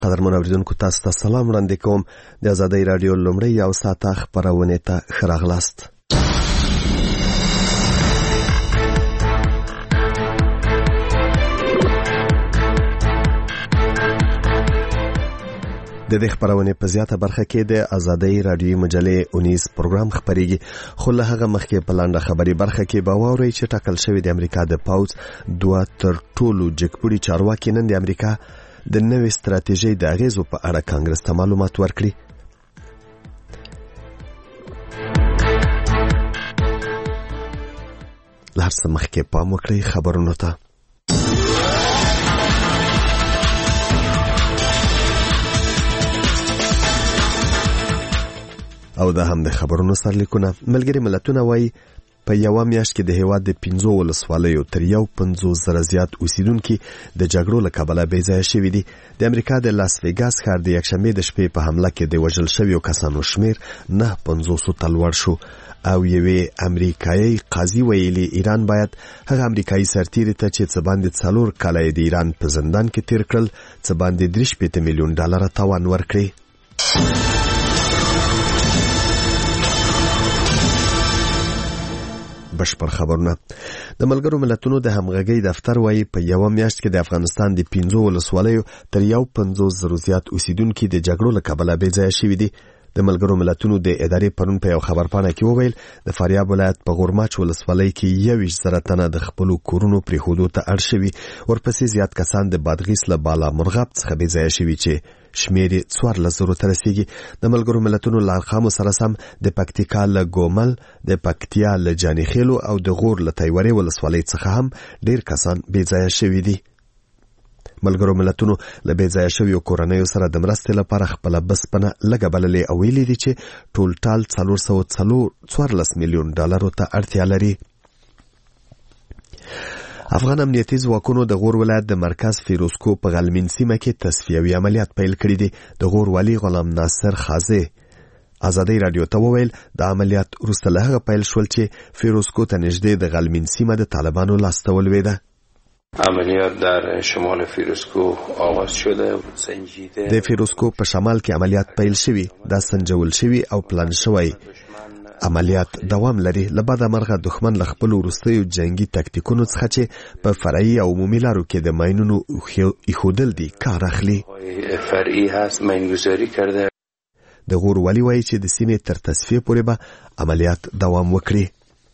قدرمن اوریدونکو تاسو ته سلام وړاندې کوم. د آزادۍ رادیو لومړی یو ساعته خپرونې ته ښه راغلاست. د دې خبرونه په زیاته برخه کې د آزادۍ رادیو مجلې 19 پروګرام خبريږي، خو له هغه مخکې په لاندې خبري برخه کې به واورئ چې ټاکل شوی د امریکا د پاوز دوه تر ټولو جګپوړي چارواکي نن د امریکا د نوې ستراتیژۍ د اغیزو په اړه کانګرس ته معلومات ورکړي. له هر څه مخکې پام وکړئ خبرونو ته. او دا هم د خبرونو سرلیکونه. ملګری ملتونه وایي په یو میاشت کې د هیواد د 15 ولسوالیو تر 1.50 زیات اوسیدونکو د جګړو له کبله بې ځایه شوي دي. د امریکا د لاس ویګاس ښار د یکشنبه د شپې په حمله کې د وژل شویو کسانو شمیر 950 ته لوړ شو او یوې امریکایي قاضي ویلي ایران باید هغه امریکایي سرتیري ته چې څه باندې 4 کاله د ایران په زندان کې تیر کړل څه باندې 3 میلیون ډالر تاوان ورکړي. بشپړ خبرونه. د ملګرو ملتونو د همغږۍ دفتر وایي په یو میاشت کې د افغانستان د 15 ولسوالیو تر 1.50 زیات اوسیدونکو د جګړو له کبله بې ځایه شوي دي. د ملګرو ملتونو د ادارې پرون په یو خبرپاڼه کې وویل د فاریاب ولایت په غورماچ ولسوالۍ کې 21,000 تنه د خپل کورونو پریښودو ته اړ شوي، ورپسې زیات کسان د بادغیس له بالا مرغاب څخه بې ځایه شوي چې شمیر 14,000 ته رسیږي. د ملګرو ملتونو له ارقامو سره سم د پکتیکا له ګومل، د پکتیا له جانیخیلو او د غور له تایوري ولسوالۍ څخه هم ډیر کسان بې ځایه شوي دي. ملګرو ملتونو له بې ځایه شویو کورنیو سره د مرستې لپاره خپله بسپنه لږه بللې او ویلي دي چې ټول ټال 414 میلیون ډالرو ته اړتیا لري. افغان امنیتي ځواکونو د غور ولایت د مرکز فیروزکو په غلمین سیمه کې تصفیوي عملیات پیل کړي دي. د غور والی غلام ناصر خازي آزادۍ رادیو ته وویل د عملیات وروسته له هغه پیل شول چې فیروزکو ته نږدې د غلمین سیمه د طالبانو لاسته ولوېده. عملیات در شمال فیروزکو آغاز شده. د فیروزکو په شمال کې عملیات پیل شوي، دا سنجول شوي او پلان شوی عملیات دوام لري. لبعد مرغه دښمن له خپل وروستیو جنگي تاکتیکونو څخه چې په فرعي او عمومي لارو کې د ماینونو ایښودل دي کار اخلي. فرعي هست ماینگذاری کرده. د غور والی وایي چې د سیمې تر تصفیه پورې به عملیات دوام وکړي.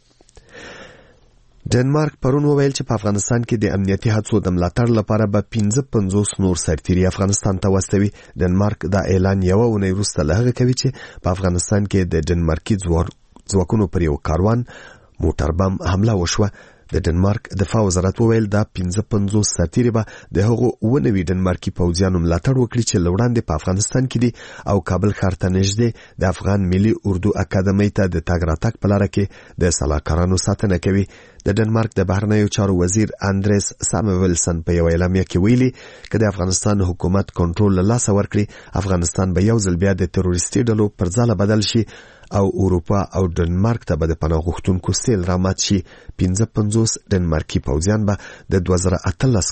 ډنمارک پرون وویل چې په افغانستان کې د امنیتي هڅو د ملاتړ لپاره به 55 نور سرتیري افغانستان ته واستوي. ډنمارک دا اعلان یو اونۍ وروسته له هغه کوي چې په افغانستان کې د ډنمارکي ځواکونو پر یو کاروان موټر بم حمله وشوه. د ډنمارک دفاع وزارت وویل دا 55 سرتیري به د هغو 90 ډنمارکي پوځیانو ملاتړ وکړي چې لوړاندې په افغانستان کې دي او کابل ښار ته نږدې د افغان ملي اردو اکاډمۍ ته د تګ راتګ په لاره کې د سلاکارانو ساتنه کوي. د ډنمارک د بهرنیو چارو وزیر اندریس سامویلسن په یو اعلامیه کې ویلي که د افغانستان حکومت کنټرول له لاسه ورکړي افغانستان به یو ځل بیا د تروریستي ډلو پر ځاله بدل شي او اروپا او ډنمارک ته به د پناه غوښتونکو سیل رامات شي. 55 ډنمارکي پوځیان به د 2018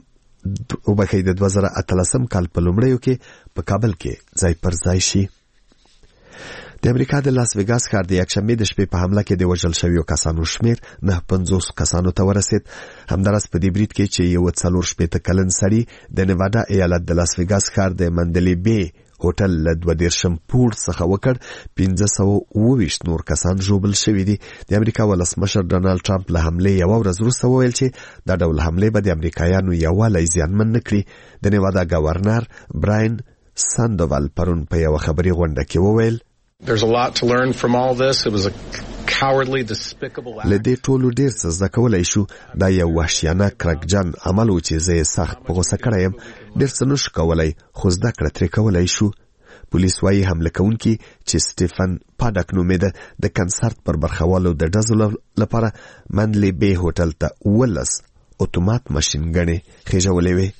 کال په لومړیو کې په کابل کې ځای پر ځای شي. د امریکا د لاس ویګاس ښار د یکشنبه د شپې په حمله کې د وژل شویو کسانو شمیر 950 کسانو ته ورسید. همدارس په دې برید کې چې یو 44 کلن سړي د نیوادا ایالت د لاس ویګاس ښار د مندلې بی هوټل له 22 پوړ څخه وکړ 520 نور کسان ژوبل شوي دي. د امریکا ولسمشر ډونالد ټرمپ له حملې یو ورځ وروسته وویل چې دا ډول حملې به د امریکایانو یووالی زیانمن نه کړي. د نیوادا گورنر براین ساندوال پرون په یو خبري غونډه کې وویل There's a lot to learn from all this. It was a cowardly, despicable act. لدې ټولو ډیر څه زده کولای شو. دا یو وحشیانه کرکجن عمل و چې زه سخت په غوسه کړی یم. ډیر څه نشو کولای خو زده کړه ترې کولای شو. پولیس وايي حمله کوونکي چې سټیفن پاډک نومېده د کنسرت پر برخوالو د ډزو لپاره منډلې بی هوټل ته 12 اتومات ماشین ګڼې خېژولې وې.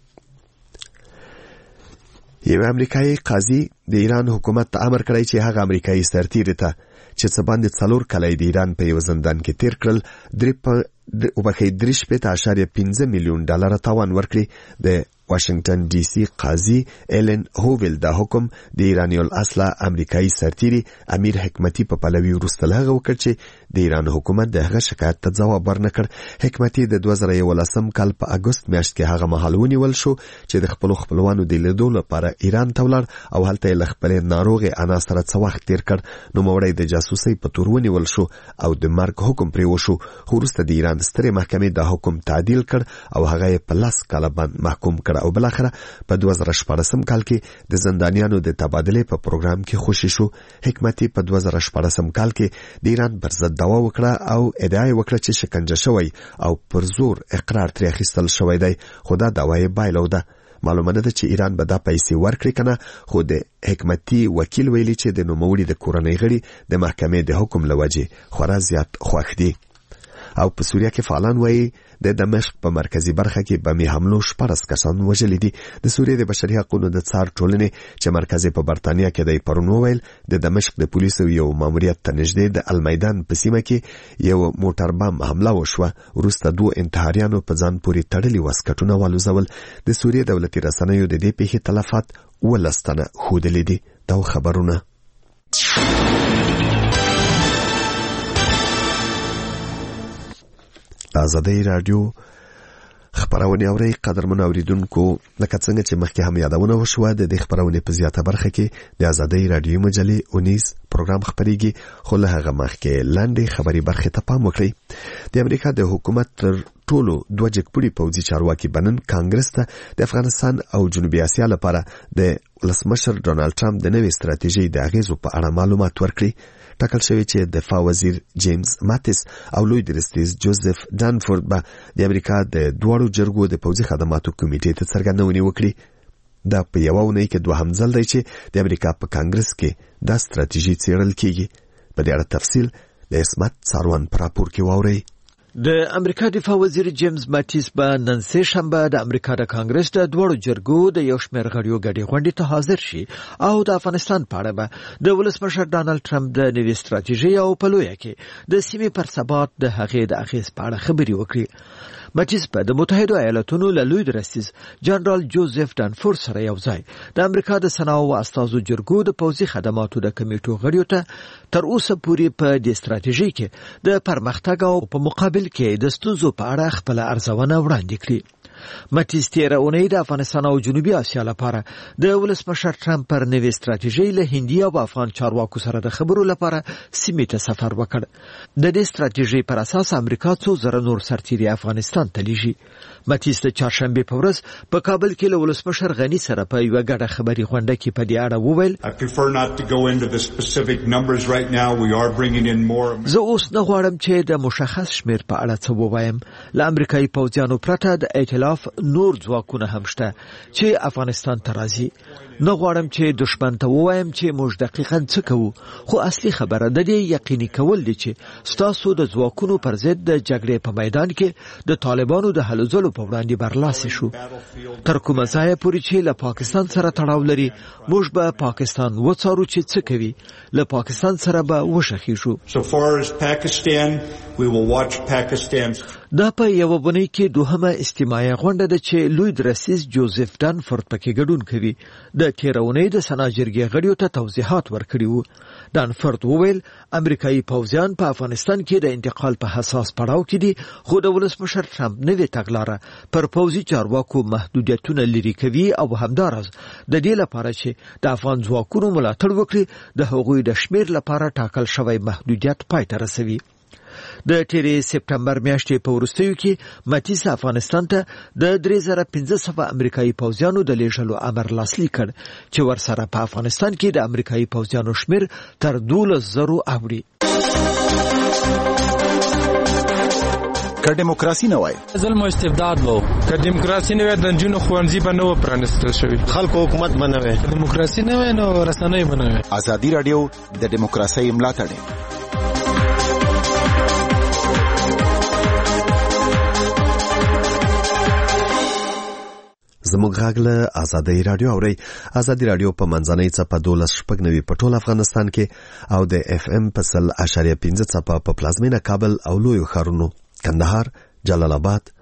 یو امریکایي قاضي د ایران حکومت ته امر کړی چې هغه امریکایي سرتیري ته چې څه باندې 4 کاله د ایران په یو زندان کې تیر کړل 3.5 میلیون ډالر تاوان ورکړي. د واشنگټن ډي سي قاضي ایلن هوویل دا حکم د ایرانی الاصله امریکایي سرتیري امیر حکمتي په پلوي وروسته لغوه وکړ چې د ایران حکومت دغه شکایت ته ځواب ورنکړ. حکمتي د 2011 کال په اگست میاشت کې هغه مهال ونیول شو چې د خپلوانو د لیدو لپاره ایران ته ولاړ او هلته یې له خپلې ناروغې انا سره څه وخت تیر کړ. نوموړی د جاسوسۍ په تور ونیول شو او د مرګ حکم پرې وشو. خو وروسته د ایران سترې محکمې دا حکم تعدیل کړ او هغه یې په 10 کاله باندې محکوم کړ او بلاخره په 2014 کال کې د زندانیانو د تبادلې په پروګرام کې خوشی شو. حکمتي په 2014 کال کې د ایران پر ضد دعوا وکړه او ادعا یې وکړه چې شکنجه شوی او پر زور اقرار ترې اخیستل شوی دی، خو دا دعوا یې بایلوده. معلومه ده چې ایران به دا پیسې ورکړي کنه، خو د حکمتي وکیل ویلي چې د نوموړي د کورنۍ غړي د محکمې د حکم لوجې خورا زیات خوښ دي. او په سوریه کې فعالان وایي د دمشق په مرکزی برخه کې بمي حملو 14 کسان وژلي دي. د سوریې د بشري حقوقو د څار ټولنې چې مرکزی په برتانیا کې دی پرون وویل د دمشق د پولیسو یو ماموریت ته نږدې د المیدان په سیمه کې یو موټر بم حمله وشوه. وروسته 2 انتحاریانو په ځان پورې تړلي واسکټونه والوزول. د سوریې دولتي رسنیو د دې پیښې تلفات 12 تنه ښودلي دي. دا خبرونه آزادۍ رادیو خبرونه اوري. قدرمن اوریدونکو، لکه څنګه چې مخکې هم یادونه وشوه د دې خبرونه په زیاته برخه کې د آزادۍ رادیو مجلې 19 پروګرام خبريږي، خو له هغه مخکې لاندې خبري برخه ته پام وکړئ. د امریکا د حکومت تر ټولو 2 جګپوړي پوځي چارواکي بنن کانګرس ته د افغانستان او جنوبي اسیا لپاره د ولسمشر ډونالد ټرمپ د نوې ستراتیژۍ د اغیزو په اړه معلومات ورکړي. ټاکل شوی چې دفاع وزیر جیمز ماتیس او لوی درستیز جوزف ډانفورد به د امریکا د دوړو جرګو د پوځي خدماتو کمیټې ته څرګندونې وکړي. دا په یو اونۍ کې دوهم ځل دی چې د امریکا په کانګرس کې دا ستراتیژي څیړل کیږي. په دې اړه تفصیل د اسمت ساروان پر راپور کې واورئ. د امریکا دفاع وزیر جیمز ماتیس به نن سه شنبه د امریکا د کانګرس د دوړو جرګو د یو شمېر غړیو ګډې غونډې ته حاضر شي او د افغانستان په اړه به د ولسمشر ډانلډ ټرمپ د نوې ستراتیژۍ او په لویه کې د سیمې پر ثبات د هغې د اغیز په اړه خبرې وکړي. ماتیس په د متحده ایالاتونو له لوی درستیز جنرال جوزف ډانفورد سره یو ځای د امریکا د صنایعو او استازو جرګو د پوځي خدماتو د کمیټو غړیو ته تر اوسه پورې په دې ستراتیژۍ کې د پرمختګ او په مقابل کې د ستونزو په اړه خپل ارزونه وړاندې کړې. ماتیس تیر اونۍ د افغانستان او جنوبي اسیا لپاره د ولسمشر ټرمپ پر نوې ستراتیژۍ له هندي او افغان چارواکو سره د خبرو لپاره سیمې ته سفر وکړ. د دې ستراتیژۍ پر اساس امریکا 200 نور سرتیري افغانستان ته لیږي. ماتیس د چهارشنبه په ورځ په کابل کې له ولسمشر غني سره په یو غټه خبري غونډه کې په دې اړه وویل: زه اوس نه غواړم چې د مشخص شمیر په اړه څه ووایم. له امریکایي پوځیانو پرته د ائتلاف نور ځواکونه هم شته چې افغانستان ته راځي. نه غواړم چې دشمن ته ووایم چې موږ دقیقاً څه کوو، خو اصلي خبره د دې یقیني کول دي چې ستاسو د ځواکونو پر ضد د جګړې په میدان کې د طالبانو د هلو ځلو په وړاندې برلاسي شو. تر کومه ځایه پورې چې له پاکستان سره تړاو لري موږ به پاکستان وڅارو چې څه کوي، له پاکستان سره به وشخیږو. دا په یو بونی کې دوهمه استماعي غونډه ده چې لوی درستیز جوزف ډانفورد پکې ګډون کوي. د تیرونې د سناجرګي غړیو ته توضیحات ورکړي وو. ډانفورد وویل امریکایي پوځیان په افغانستان کې د انتقال په حساس پړاو کې دي، خو د ولسمشر ټرمپ نوې تګلاره پر پوځي چارواکو محدودیتونه لري کوي او همدارس د دې لپاره چې د افغان ځواکونو ملاتړ وکړي د هغوی د شمیر لپاره ټاکل شوی محدودیت پای ته رسوي. د تیرې سپټمبر میاشتې په وروستیو کې ماتیس افغانستان ته د 3500 امریکایي پوځیانو د لیږلو امر لاسلیک کړ چې ورسره په افغانستان کې د امریکایي پوځیانو شمیر تر 12,000 اوړي. که دیموکراسي نه وای ظلم او استبداد وو، که دیموکراسي نه وای د جنونو خوانځي به نه پرانستل شوی، خلکو حکومت بنوي، دیموکراسي نه وای نو رسنۍ بنوي. ازادي رادیو د دیموکراسي ملاتړ زموږ غږ له آزادۍ رادیو اوري. آزادۍ رادیو په منځنۍ څپه 12.9 په ټول افغانستان کې او د اف ام په 100.5 څپه په پلازمینه کابل او لویو ښارونو کندهار، جلال آباد،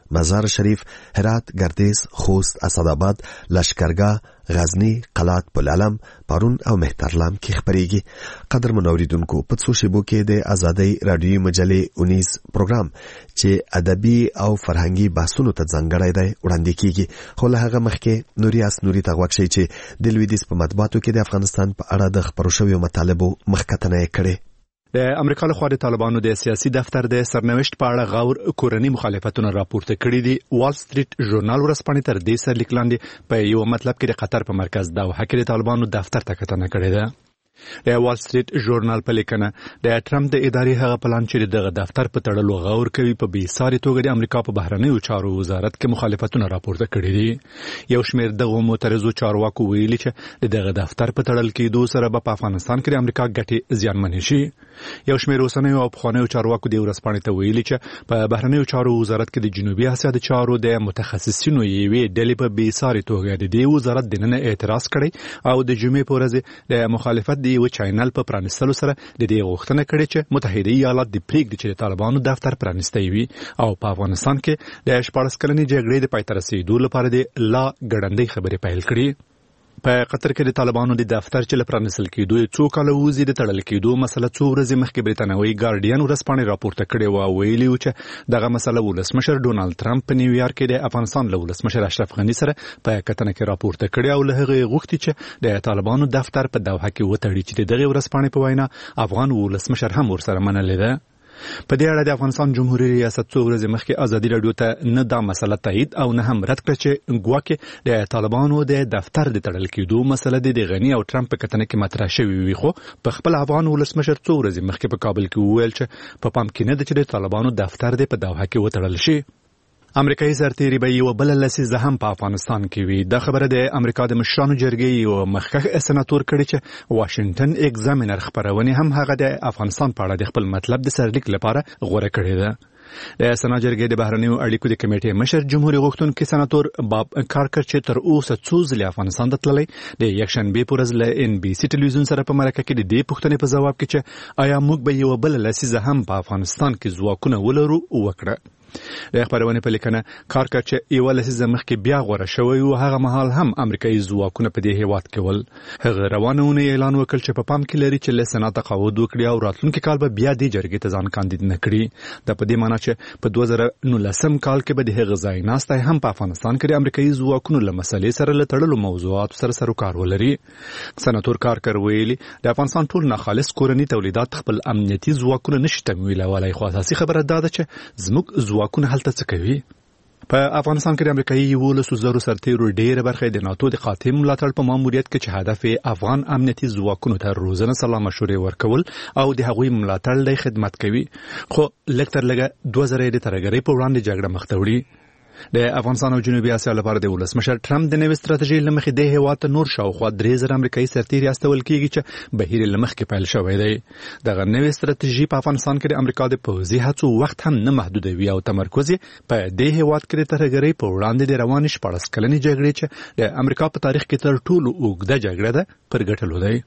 مزار شریف، هرات، گردیز، خوست، اسداباد، لشکرګاه، غزنی، قلات، پلعلم، پارون او مهترلام کې خبرېږي. قدر منوریدونکو په څو شیبو کې د ازادۍ رادیوي مجلې 19 پروګرام چې ادبي او فرهنګي بحثونو ته ځانګړی دی وړاندې کیږي. خو له هغه مخکې نوریاس نوري ته غوږ شئ چې د لویدیځ په مطبوعاتو کې د افغانستان په اړه د خپرو شویو مطالبو مخکتنه یې کړې. د امریکا لخوا د طالبانو د سیاسي دفتر د سرنوشت په اړه غور کورنۍ مخالفتونه راپورته کړي دي. وال سټریټ ژورنال ورځپاڼې تر دې سرلیک لاندې په یو مطلب کې د قطر په مرکز دوحه کې د طالبانو دفتر ته کتنه کړې ده. د وال سټریټ ژورنال په لیکنه د ټرمپ د ادارې هغه پلان چې دغه دفتر په تړلو غور کوي په بیساري توګه د امریکا په بهرنیو چارو وزارت کې مخالفتونه راپورته کړي دي. یو شمېر دغه معترضو چارواکو ویلي چې دغه دفتر په تړل کېدو سره به په افغانستان کې د امریکا ګټې زیانمنې شي. یو شمېر اوسنیو او پخوانیو چارواکو د ورځپاڼې ته ویلي چې په بهرنیو چارو وزارت کې د جنوبي اسیا د چارو د متخصصینو یوې ډلې په بیساري توګه د دې وزارت دننه اعتراض کړی او د جمعې په ورځ د مخالفت د یو چینل په پرانیستلو سره د دې غوښتنه کړې چې متحده ایالات د پریږدي چې د طالبانو دفتر پرانیستی وي او په افغانستان کې د 14 کلنې جګړې د پای ته رسیدو لپاره د لا ګړندۍ خبرې پیل کړي. په قطر کې د طالبانو د دفتر چې لپرانسل کېدو څو کاله وځي د تړل کېدو مسله څو ورځې مخکې بریتانوي ګارډین ورځپاڼې راپورته کړې و او ویلي و چې دغه مسله ولسمشر ډونالد ترامپ په نیویارک کې د افغانستان له ولسمشر اشرف غني سره په کتنه کې راپورته کړې او له هغه غوښتي چې د طالبانو دفتر په دوحه کې وتړي چې دغه ورځپاڼې په وینا افغان ولسمشر هم ورسره منلې ده. په دې اړه د افغانستان جمهوریت ریاست څو ورځې مخکې ازادي رادیو ته نه دا مسله تایید او نه هم رد کړه چې ګواکې د طالبانو د دفتر د تړل کېدو مسله د غني او ترامپ په کتنه کې مطرح شوې وي. خو په خپل افغان ولسمشر څو ورځې مخکې په کابل کې وویل چې په پام کې نه ده چې د طالبانو دفتر د په دوحه کې وتړل شي. امریکایي سرتیري به یو بل لسیزه هم په افغانستان کې وي. دا خبره د امریکا د مشرانو جرګې یو مخکښ سناتور کړي چې واشنگټن ایگزامینر خبرونه هم هغه د افغانستان په اړه د خپل مطلب د سرلیک لپاره غوړه کړې ده. د سنا جرګې د بهرنیو اړیکو د کمیټې مشر جمهوریت غوښتونکي سناتور باب کارکر چې تر اوسه څو ځله افغانستان ته تللی د یکشنبه پر ورځ له ان بي سي ټلویزیون سره په مرکه کې د دې پوښتنې په ځواب کې چې آیا موږ به یو بل لسیزه هم په افغانستان کې ځواکونه ولرو وکړه. د خبرونه په لیکنه کارکر چې یو لسیزه مخکې بیا غوړه شوی او هغه مهال هم امریکایي ځواکونه په دې هیواد کې ول. هغه روانونه اعلان وکړ چې په پام کې لري چې له سنا تقاعد وکړي او راتلونکي کال به بیا د جرګې ته ځان کاندید نه کړي. دا په دې معنی چې په 2019 کال کې به د هغه ځای ناسته هم په افغانستان کې د امریکایي ځواکونو له مسلې سره له تړلو موضوعات سره سروکار ولري. سناتور کارکر ویلي د افغانستان ټول ناخالص کورني تولیدات خپل امنیتي ځواکونه نشي تمویلولای. خو اساسي خبره دا ده چې زموږ ځواکونه هلته څه کوي. په افغانستان کې د امریکایي 11,000 سرتیرو ډېره برخه د ناتو د قاطع ملاتړ په ماموریت کې چې هدف افغان امنیتي ځواکونو ته روزنه سلا مشورې ورکول او د هغوی ملاتړ لای خدمت کوي. خو لکتر لګه 2000 د ترګری په وړاندې جګړه مخ ته وړي. د افغانستان او جنوبي اسیا لپاره د ولسمشر ترامپ د نوې ستراتیژي لمخې د هیواد ته نور شاوخوا 3000 امریکایي سرتیري استول کېږي چې بهیر لمخ کې پیل شوی دی. دغه نوې ستراتیژي په افغانستان کې د امریکا د پوځي هڅو وخت هم نه محدودوي او تمرکز په دې هیواد کې د ترګری په وړاندې د روانې 14 کلنې جګړې چې د امریکا په تاریخ کې تر ټولو اوږده جګړه ده پر ګټلو دی.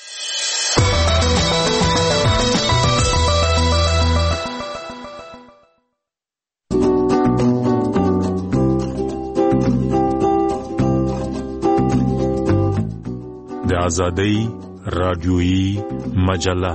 د ازادۍ رادیویی مجله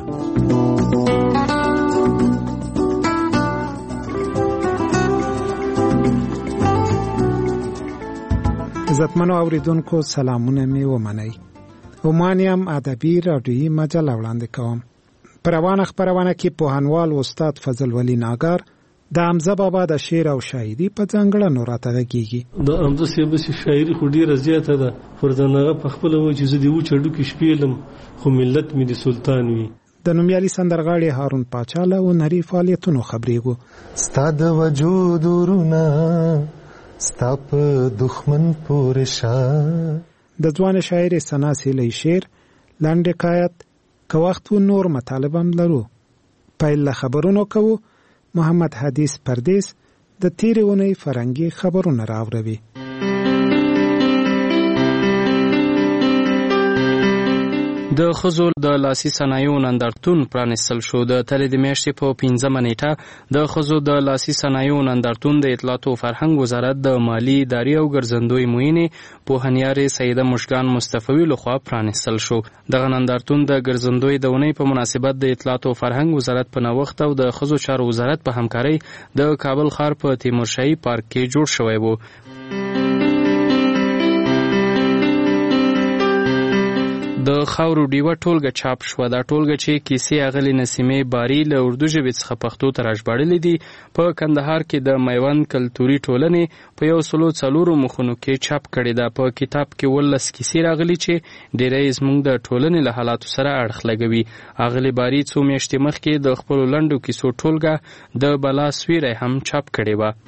عزتمنو اوریدونکو سلامونه می ومنئ. ومانیم ادبي رادیویی مجله وړاندې کوم. پر روانه خبرونه کې پوهنوال استاد فضل ولی ناګار د حمزه بابا د شعر او شاعري په ځانګړنو راته غږیږي. د حمزه صاحب شاعري خو ډیره زیاته ده. فردانغه په خپل و چې زه دی و چړو کې شپېلم خو ملت مې د سلطان وي. د نومیالي سندرغاړي هارون پاچا له هنري فعالیتونو خبرېږو. ستا د وجود ورونه ستا په دښمن پورې شه. د ځوان شاعر ثنا سیلۍ شعر لنډ حکایت که وخت و نور مطالب هم لرو. پیل له خبرونو کوو. محمد حدیث پردیس د تیرې اونۍ فرهنګي خبرونه راوړي. د ښځو د لاسي صنایعو نندارتون پرانیستل شو. د تلې د میاشتې په 15 نیټه د ښځو د لاسي صنایعو نندارتون د اطلاعات او فرهنګ وزارت د مالی ادارې او ګرځندوی معینې پوهنیارې سیده مشکان مصطفی لخوا پرانیستل شو. دغه نندارتون د ګرځندوی د اونۍ په مناسبت د اطلاعات او فرهنګ وزارت په نوښت او د ښځو چارو وزارت په همکارۍ د کابل ښار په تیمورشاهي پارک کې جوړ شوی و. د خاورو ډیوه ټولګه چاپ شوه. دا ټولګه چې کیسې اغلې نسیمې باری له اردو ژبې څخه پښتو ته راژباړلې دي په کندهار کې د میوند کلتوري ټولنې په 104 مخونو کې چاپ کړې ده. په کتاب کې 19 کیسې راغلي چې ډېری زموږ د ټولنې له حالاتو سره اړخ لګوي. اغلې باری څو میاشتې مخکې د خپلو لنډو کیسو ټولګه د بلا سویری هم چاپ کړې وه.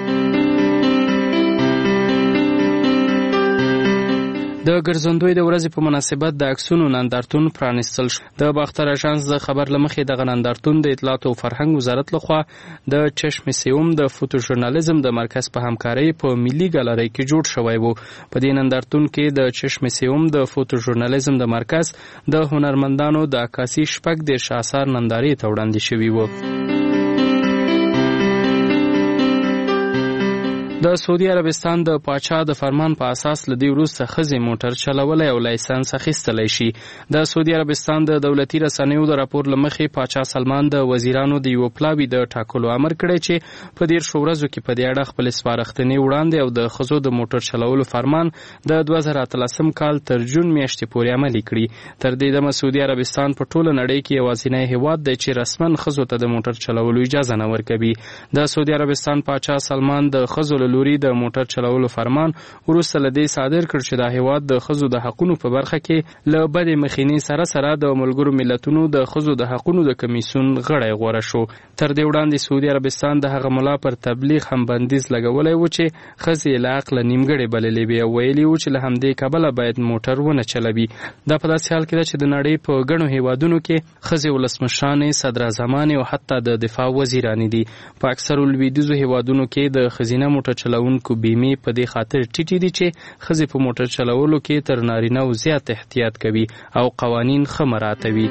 د ګرځندوی د ورځې په مناسبت د عکسونو نندارتون پرانیستل شو. د باختر اژانس د خبر لمخې دغه نندارتون د اطلاعات او فرهنګ وزارت لخوا د چشم سیوم د فوټو ژورنالیزم د مرکز په همکارۍ په ملي ګالري کې جوړ شوی و. په دې نندارتون کې د چشم سیوم د فوټو ژورنالیزم د مرکز د هنرمندانو د عکاسي 14 آثار نندارې ته وړاندې شوي و. د سعودي عربستان د پاچا د فرمان په اساس لدی وروسته ښځې موټر چلولای او لایسنس اخیستلی شي. د سعودي عربستان د دولتي رسنیو د راپور لمخې پاچا سلمان د وزیرانو د یو پلاوي د ټاکلو امر کړی چې په 10 ورځو کې په دې اړه خپل سپارښتنې وړاندې او د ښځو د موټر چلولو فرمان د 2013 کال تر جون میاشتې پورې عملي کړي. تر دې دمه سعودي عربستان په ټوله نړۍ کې یوازینی هیواد دی چې رسماً ښځو ته د موټر چلولو اجازه نه ورکوي. د سعودي عربستان پاچا سلمان د ښځو لوري د موټر چلولو فرمان وروسته له دې صادر کړ چې د هیواد د ښځو د حقونو په برخه کې له بدې مخینې سره سره د ملګرو ملتونو د ښځو د حقونو د کمیسیون غړی غوره شو. تر دې وړاندې سعودي عربستان د هغه ملا پر تبلیغ هم بندیز لګولی و چې ښځې له عقله نیمګړې بللې وې او ویلي و چې له همدې کبله باید موټر ونه چلوي. دا په داسې حال کې ده چې د نړۍ په ګڼو هیوادونو کې ښځې ولسمشرانې، صدراعظمانې او حتی د دفاع وزیرانې دي. په اکثرو لویدیځو هیوادونو کې د ښځینه موټر چلونکو بیمې په دې خاطر ټیټې دي چې ښځې په موټر چلولو کې تر نارینه‌و زیات احتیاط کوي او قوانین ښه مراعاتوي.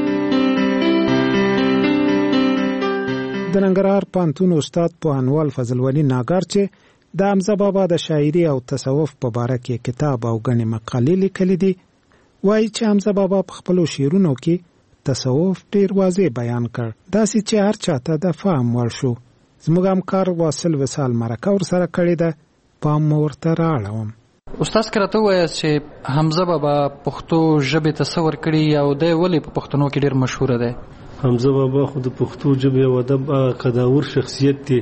د ننګرهار پوهنتون استاد پوهنوال فضل ولی ناګار چې د حمزه بابا د شاعري او تصوف په باره کې کتاب او غني مقالې لیکلي دي، وایي چې حمزه بابا په خپلو شعرونو کې تصوف ډیر واضح بیان کړ، داسې چې هر چاته د فهم وړ شو. زموږ همکار واصل وصال مرکه ورسره کړې ده، پام ورته راړوم. استاد کرته وایي چې حمزه بابا پښتو ژبې ته څه ورکړي او دی ولې په پښتنو کې ډېر مشهوره دی؟ حمزه بابا خو د پښتو ژبې او ادب قداور شخصیت دی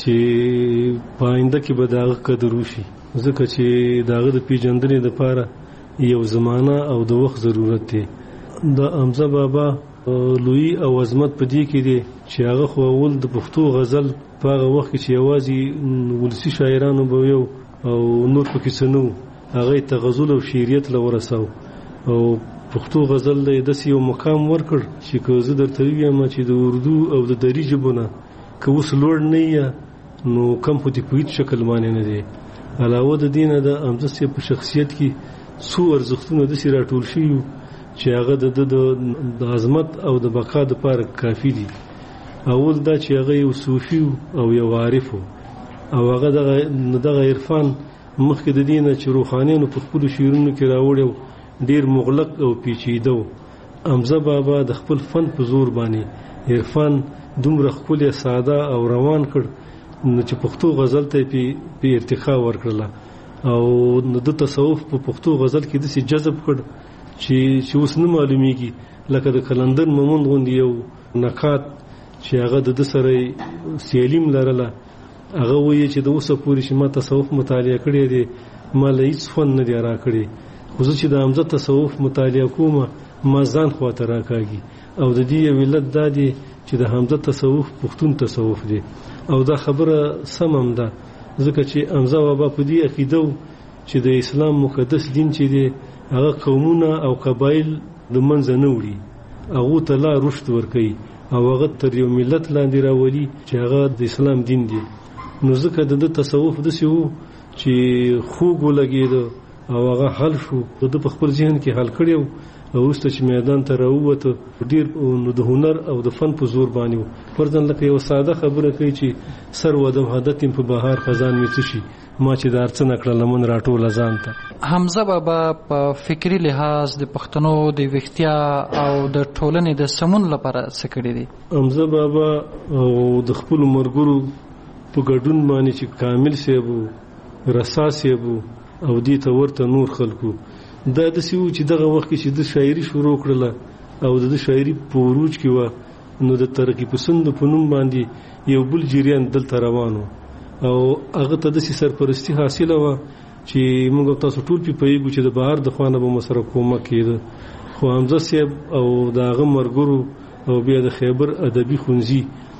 چې په آینده کې به د هغه قدر وشي، ځکه چې د هغه د پیژندنې دپاره یو زمانه او د وخت ضرورت دی. د حمزه بابا لوی او عظمت په دې کې دی چې هغه خو اول د پښتو غزل په هغه وخت کې چې یوازې ولسي شاعرانو به یو او نور پکې څه نه و، هغه ته غزل او شعریت له ورساو او پښتو غزل له داسې یو مقام ورکړ چې که زه درته ووایم چې د اردو او د دري ژبو نه که اوس لوړ نه یې نو کم خو د پویت شکل باندې نه دی. علاوه د دې نه د حمزه صاحب په شخصیت کې څو ارزښتونه داسې راټول شوي چې هغه د عظمت او د بقا دپاره کافي دي. اول دا چې هغه یو صوفي او یو عارف او هغه دغه عرفان مخکې د دې نه چې روحانیانو په خپلو شعرونو کې راوړی ډېر مغلق او پیچیده و. حمزه بابا د خپل فن په زور باندې عرفان دومره ښکلی ساده او روان کړ چې پښتو غزل ته په ارتقا ورکړله او د تصوف په پښتو غزل کې داسې جذب کړ چې اوس نه معلومیږي، لکه د کلندر مومند غوندې یو نکات چې هغه د ده سره سیالیم لرله. هغه وایي چې د اوسه پورې چې ما تصوف مطالعه کړی دی ما له هېڅ فن نه دی راکړی، خو زه چې د حمزه تصوف مطالعه کوم ما ځان خواته راکاږي او د دې یو علت دا دی چې د حمزه تصوف پښتون تصوف دی او دا خبره سم هم ده، ځکه چې حمزه بابا په دې عقیده و چې د اسلام مقدس دین چې دی هغه قومونه او قبایل د منځه نه وړي، هغو ته لا رشد ورکوي او هغه تر یو ملت لاندې راولي چې هغه د اسلام دین دی. نو ځکه د تصوف داسې و چې خوږ ولګېده او هغه حل شو د په خپل ذهن کې حل کړیو او وروسته چې میدان ته راووته ډیر نو د هنر او د فن په زور باندې فرضاً لکه یو ساده خبره کوي چې سر ودم حدتم په بهار خزان می څه شي ما چې د ارڅ نکړه لمن راټول ځان ته. حمزه بابا په فکری لحاظ د پښتنو د وختیا او د ټولنې د سمون لپاره څه کړی دی؟ حمزه بابا او د خپل مرګرو په ګډون باندې چې کامل سیبو رسا سیبو او دې ته ورته نور خلکو دا د سیو چې دغه وخت کې چې د شاعري شروع کړله او د شاعري په وروج کې و نو د ترقی پسند په نوم باندې یو بل جریان دلته روانو او هغه ته د سرپرستی حاصله و چې موږ تاسو ټول په پیګو چې د بهر د خوانه به مسره کومه کېده خو حمزه صاحب او داغه مرګرو او بیا د خیبر ادبي خونځي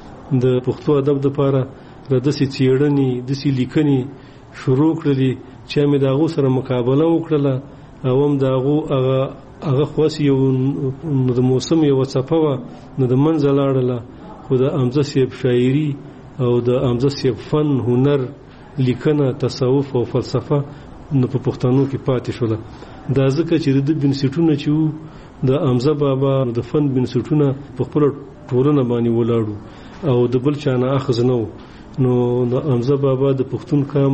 د پښتو ادب لپاره را د سیړنی د سی لیکنی شروع کړلې چې مې داغو سره مقابله وکړه او هم داغو هغه خاص یو د موسم یو صفه و نو د منځ لاړله خو د حمزه صاحب شاعري او د حمزه صاحب فن هنر لیکنه تصوف او فلسفه نو په پښتنو کې پاتې شوله. دا ځکه چې د بنسټونه چې د حمزه بابا د فن بنسټونه په خپل ټولنه باندې ولاړو او د بل چا نه اخذ نه نو د حمزه بابا د پښتون قام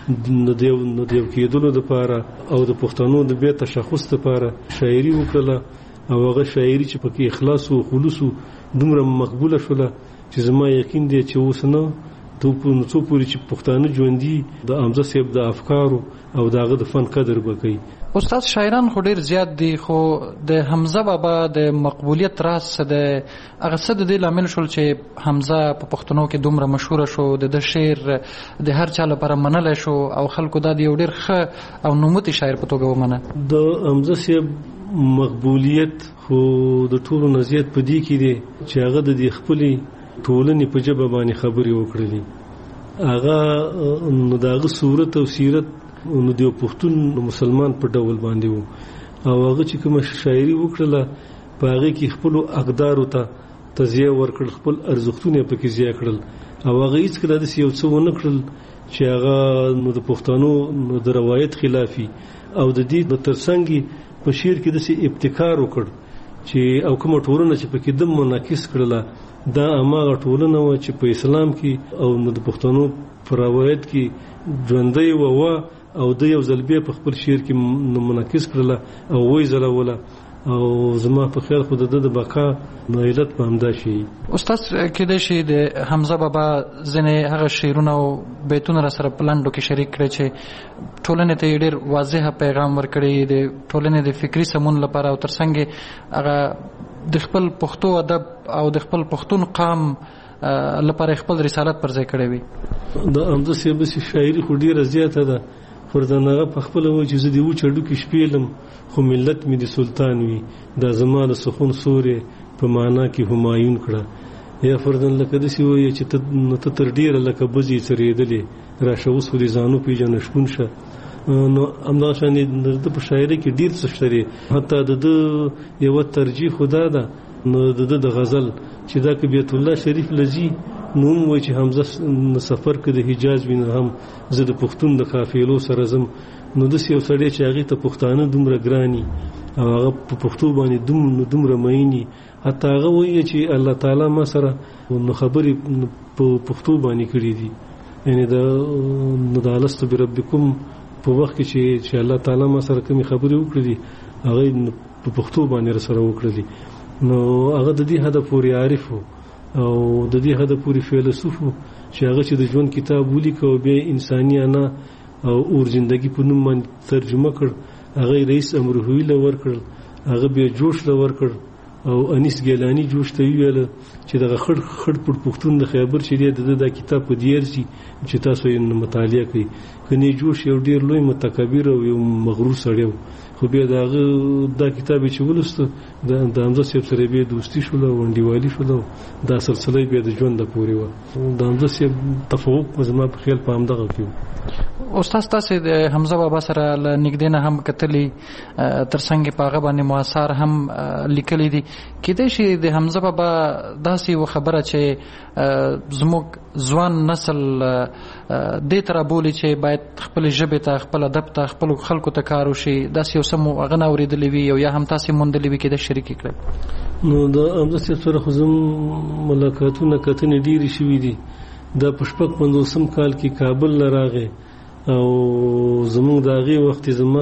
د دیو کېدلو لپاره او د پښتنو د بیا تشخص لپاره شاعري وکړه او هغه شاعري چې پکې اخلاص او خلوص دومره مقبوله شوله چې زما یقین دی چې اوس نه څو پورې چې پښتانه ژوندي د حمزه صاحب د افکارو او دغه د فن قدر وکړي. استاد شاعران خو ډیر زیات دي خو د حمزه بابا د مقبولیت راز څه د هغه څه د دې لامل شول چې حمزه په پښتنو کې دومره مشهور شو د شعر د هر چا لپاره منل شو او خلکو دا یو ډیر ښه او نوموتی شاعر په توګه ومنه. د حمزه صاحب مقبولیت خو د ټولو نزيات په دې کې دی چې هغه د خپلې ټولنې په جبه باندې خبرې وکړلې هغه نو دغه صورت او سیرت نو د پښتون مسلمان په ډول باندې وو او هغه چې کوم شاعري وکړله په هغه کې خپل اقدار ته تزیه ورکړل خپل ارزښتونه پکې زیات کړل او هغه هیڅ کله د یو څه ونه کړل چې هغه نو د پښتنو د روایت خلافي او د دې ترڅنګ په شعر کې د ابتکار وکړ چې او کوم ټولنه چې پکې د منعکس کړله دا اماغه ټولنه و چې په اسلام کې او د پښتنو په روایت کې ژوندۍ و او د یو ځلبې په خپل شعر کې منعکس کړله او وې زلوله او زما په خیال خو د بقا نو علت په همدا شي. استاد کېدای شي د حمزه بابا ځنې هغه شعرونه او بیتونه را سره پلاندو کې شریک کړي چې ټولنې ته ډېر واضح پیغام ورکړي د ټولنې د فکری سمون لپاره او ترڅنګ هغه د خپل پښتو ادب او د خپل پښتون قام لپاره خپل رسالت پر ځای کړی وي. د حمزه صاحب شاعري خو ډېره زیاته ده فردانغه په خپل و چې زه دی و چړو کې شپېلم خو ملت مې د سلطان وي دا زما د سخون سورې په معنا کې همایون کړه یا فردان لکه داسې وایي چې ته تر ډېره لکه بزې څرېدلې راشه اوس خو دې ځانو پېژنه شپون شه نو همدغه شانې د په شاعري کې ډېر څه شته دی حتی د ده یوه ترجیح خو دا ده نو د ده د غزل چې دا که بیت الله شریف لځي نو هم وایي چې حمزه سفر که د حجاز وي نو هم زه د پښتون د قافلو سره ځم نو داسې یو سړی چې هغې ته پښتانه دومره ګراني او هغه په پښتو باندې دومره میني حتی هغه وایي چې الله تعالی ما سره نو خبرې په پښتو باندې کړي دي یعنې د الستو بربکم په وخت کې چې الله تعالی ما سره کومې خبرې وکړي دي هغه په پښتو باندې سره وکړي نو هغه د دې هدف پورې عارف او د دې هدف پورې فیلسوف چې هغه چې د ژوند کتاب ولیکو بیا انساني انا او اور زندگی په نوم باندې ترجمه کړ هغه رئیس امرهوی له ورکړ هغه بیا جوش له ورکړ او انیس ګیلانی جوش ته ویل چې دغه خړ پښتون د خیبر چې د کتاب په دیرسي چې تاسو یې مطالعه کړئ کني جوش یو ډیر لوی متکبر او یو مغرور سړی خو بیا دا کتاب چې ولسته د حمزه صاحب سره بیا دوستي شوله ونډیوالي شوله دا سلسله بیا د ژوند پورې و د حمزه صاحب تفوق زما په خیال په همدغه کې استاد تاسو د حمزه بابا سره نږدې نه هم کتلی ترڅنګ په هغه باندې موثر هم لیکلي دي کېدای شي د حمزه بابا داسې و خبره چې زموږ ځوان نسل دې تر بولی چې باید خپل ژبې ته خپل ادب ته خپل خلکو ته کار وشي داسې یو سم هغه نه اورېدلی وي او یا هم تاسې موندلی وي کېدای شریک کړئ نو د حمزه صاحب سره خو زم ملاقاتونه کتنې ډېرې شوي دي دا په 56 کال کې کابل له راغی او زمونږ د هغې وخت زما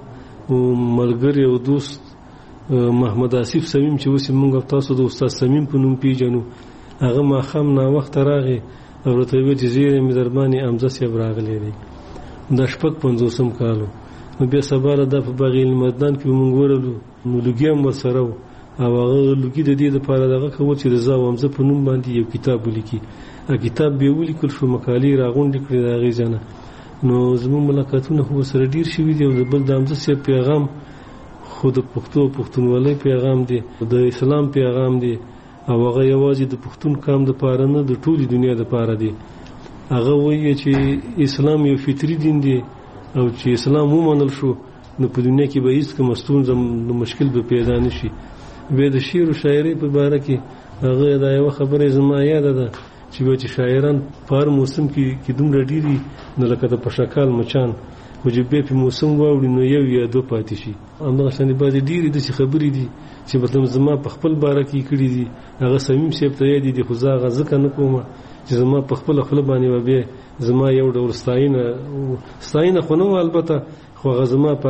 ملګری او دوست محمد آصف صمیم چې اوس یې مونږ او تاسو د استاد صمیم په نوم پیژنو هغه ماښام ناوخته راغی او راته یې ویل چې زیری مې در باندې حمزه صاحب راغلی دی دا 56 کالو نو بیا سبا دا په باغ علم مدان کې مونږ ورلو نو لوګي هم ورسره و او هغه لوګي د دې دپاره دغه کول چې رضا او حمزه په نوم باندې یو کتاب ولیکي کتاب به ولیکل شو مقالې راغونډې کړې د هغې ځنه نو زموږ ملاقاتونه خو سره ډېر شوي دي او د بل د حمزه صاحب پیغام خو د پښتو پښتونولۍ پیغام دی د اسلام پیغام دی او هغه یوازې د پښتون قام دپاره نه د ټولې دنیا دپاره دی هغه وایي چې اسلام یو فطري دین دی او چې اسلام ومنل شو نو په دنیا کې به هیڅ کومه ستونزه مشکل به پیدا نه شي بیا د شعر و شاعرۍ په باره کې هغه دا یوه خبره زما یاده ده چې به چې شاعران په هر موسم کې دومره ډېري نو لکه د پشکال مچان خو چې بیا په موسم واوړي نو یو یا دو پاتې شي همدغه شانې بعضې ډېرې داسې خبرې دي چې مطلب زما په خپل باره کې کړي دي هغه صمیم صاحب ته یادې دي خو زه هغه ځکه نه کومه چې زما په خپله خوله باندې به بیا زما یو ډول ستاینه خو نه وه البته خو هغه زما په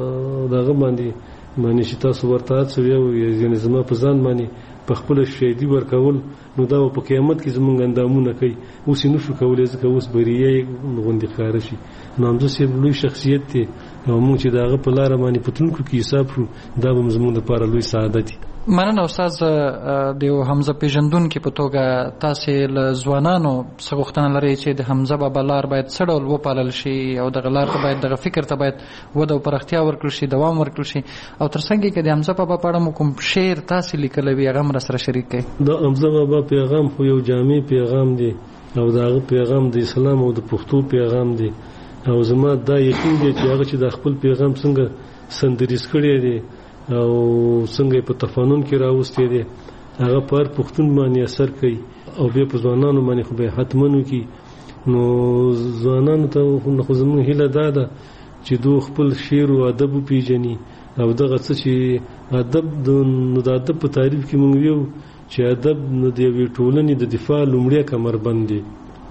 دغه باندې چې تاسو ورته هڅوئ یعنې زما په ځان باندې په خپله شهیدي ورکول نو دا په قیامت کې زمونږ اندامونه کوي اوس یې نشو کولی ځکه اوس بریه یې غوندې ښکاره شي نو حمزه صاحب لوی شخصیت دی او موږ چې د هغه په لاره باندې په تلونکو کې حساب شو دا به زموږ لپاره لوی سعادت دی مننه استاد د یو حمزه پیژندونکي په توګه تاسې له ځوانانو څه غوښتنه لرئ چې د حمزه بابا لار باید څه ډول وپالل شي او دغه لار ته باید دغه فکر ته باید وده او پراختیا ورکړل شي دوام ورکړل شي او ترڅنګ کې د حمزه بابا په اړه مو کوم شعر تاسې لیکلی وي هغه هم راسره شریک کړئ د حمزه بابا پیغام خو یو جامع پیغام دی او د هغه پیغام د اسلام او د پښتو پیغام دی او زما دا یقین دی چې هغه چې د خپل پیغام څنګه سندریز کړی دی او څنګه په تفانون کې راوستي دي هغه پر پښتون باندې اثر کوي او بیا په ځوانانو باندې خو به حتمنو کې نو ځوانانو ته خو زموږ هیله دا ده چې دوی خپل شعر او ادب پیژني او دغه څه چې ادب د ادب په تعریف کې مونږ یو چې ادب د یوې ټولنې د دفاع لومړی کمربند دی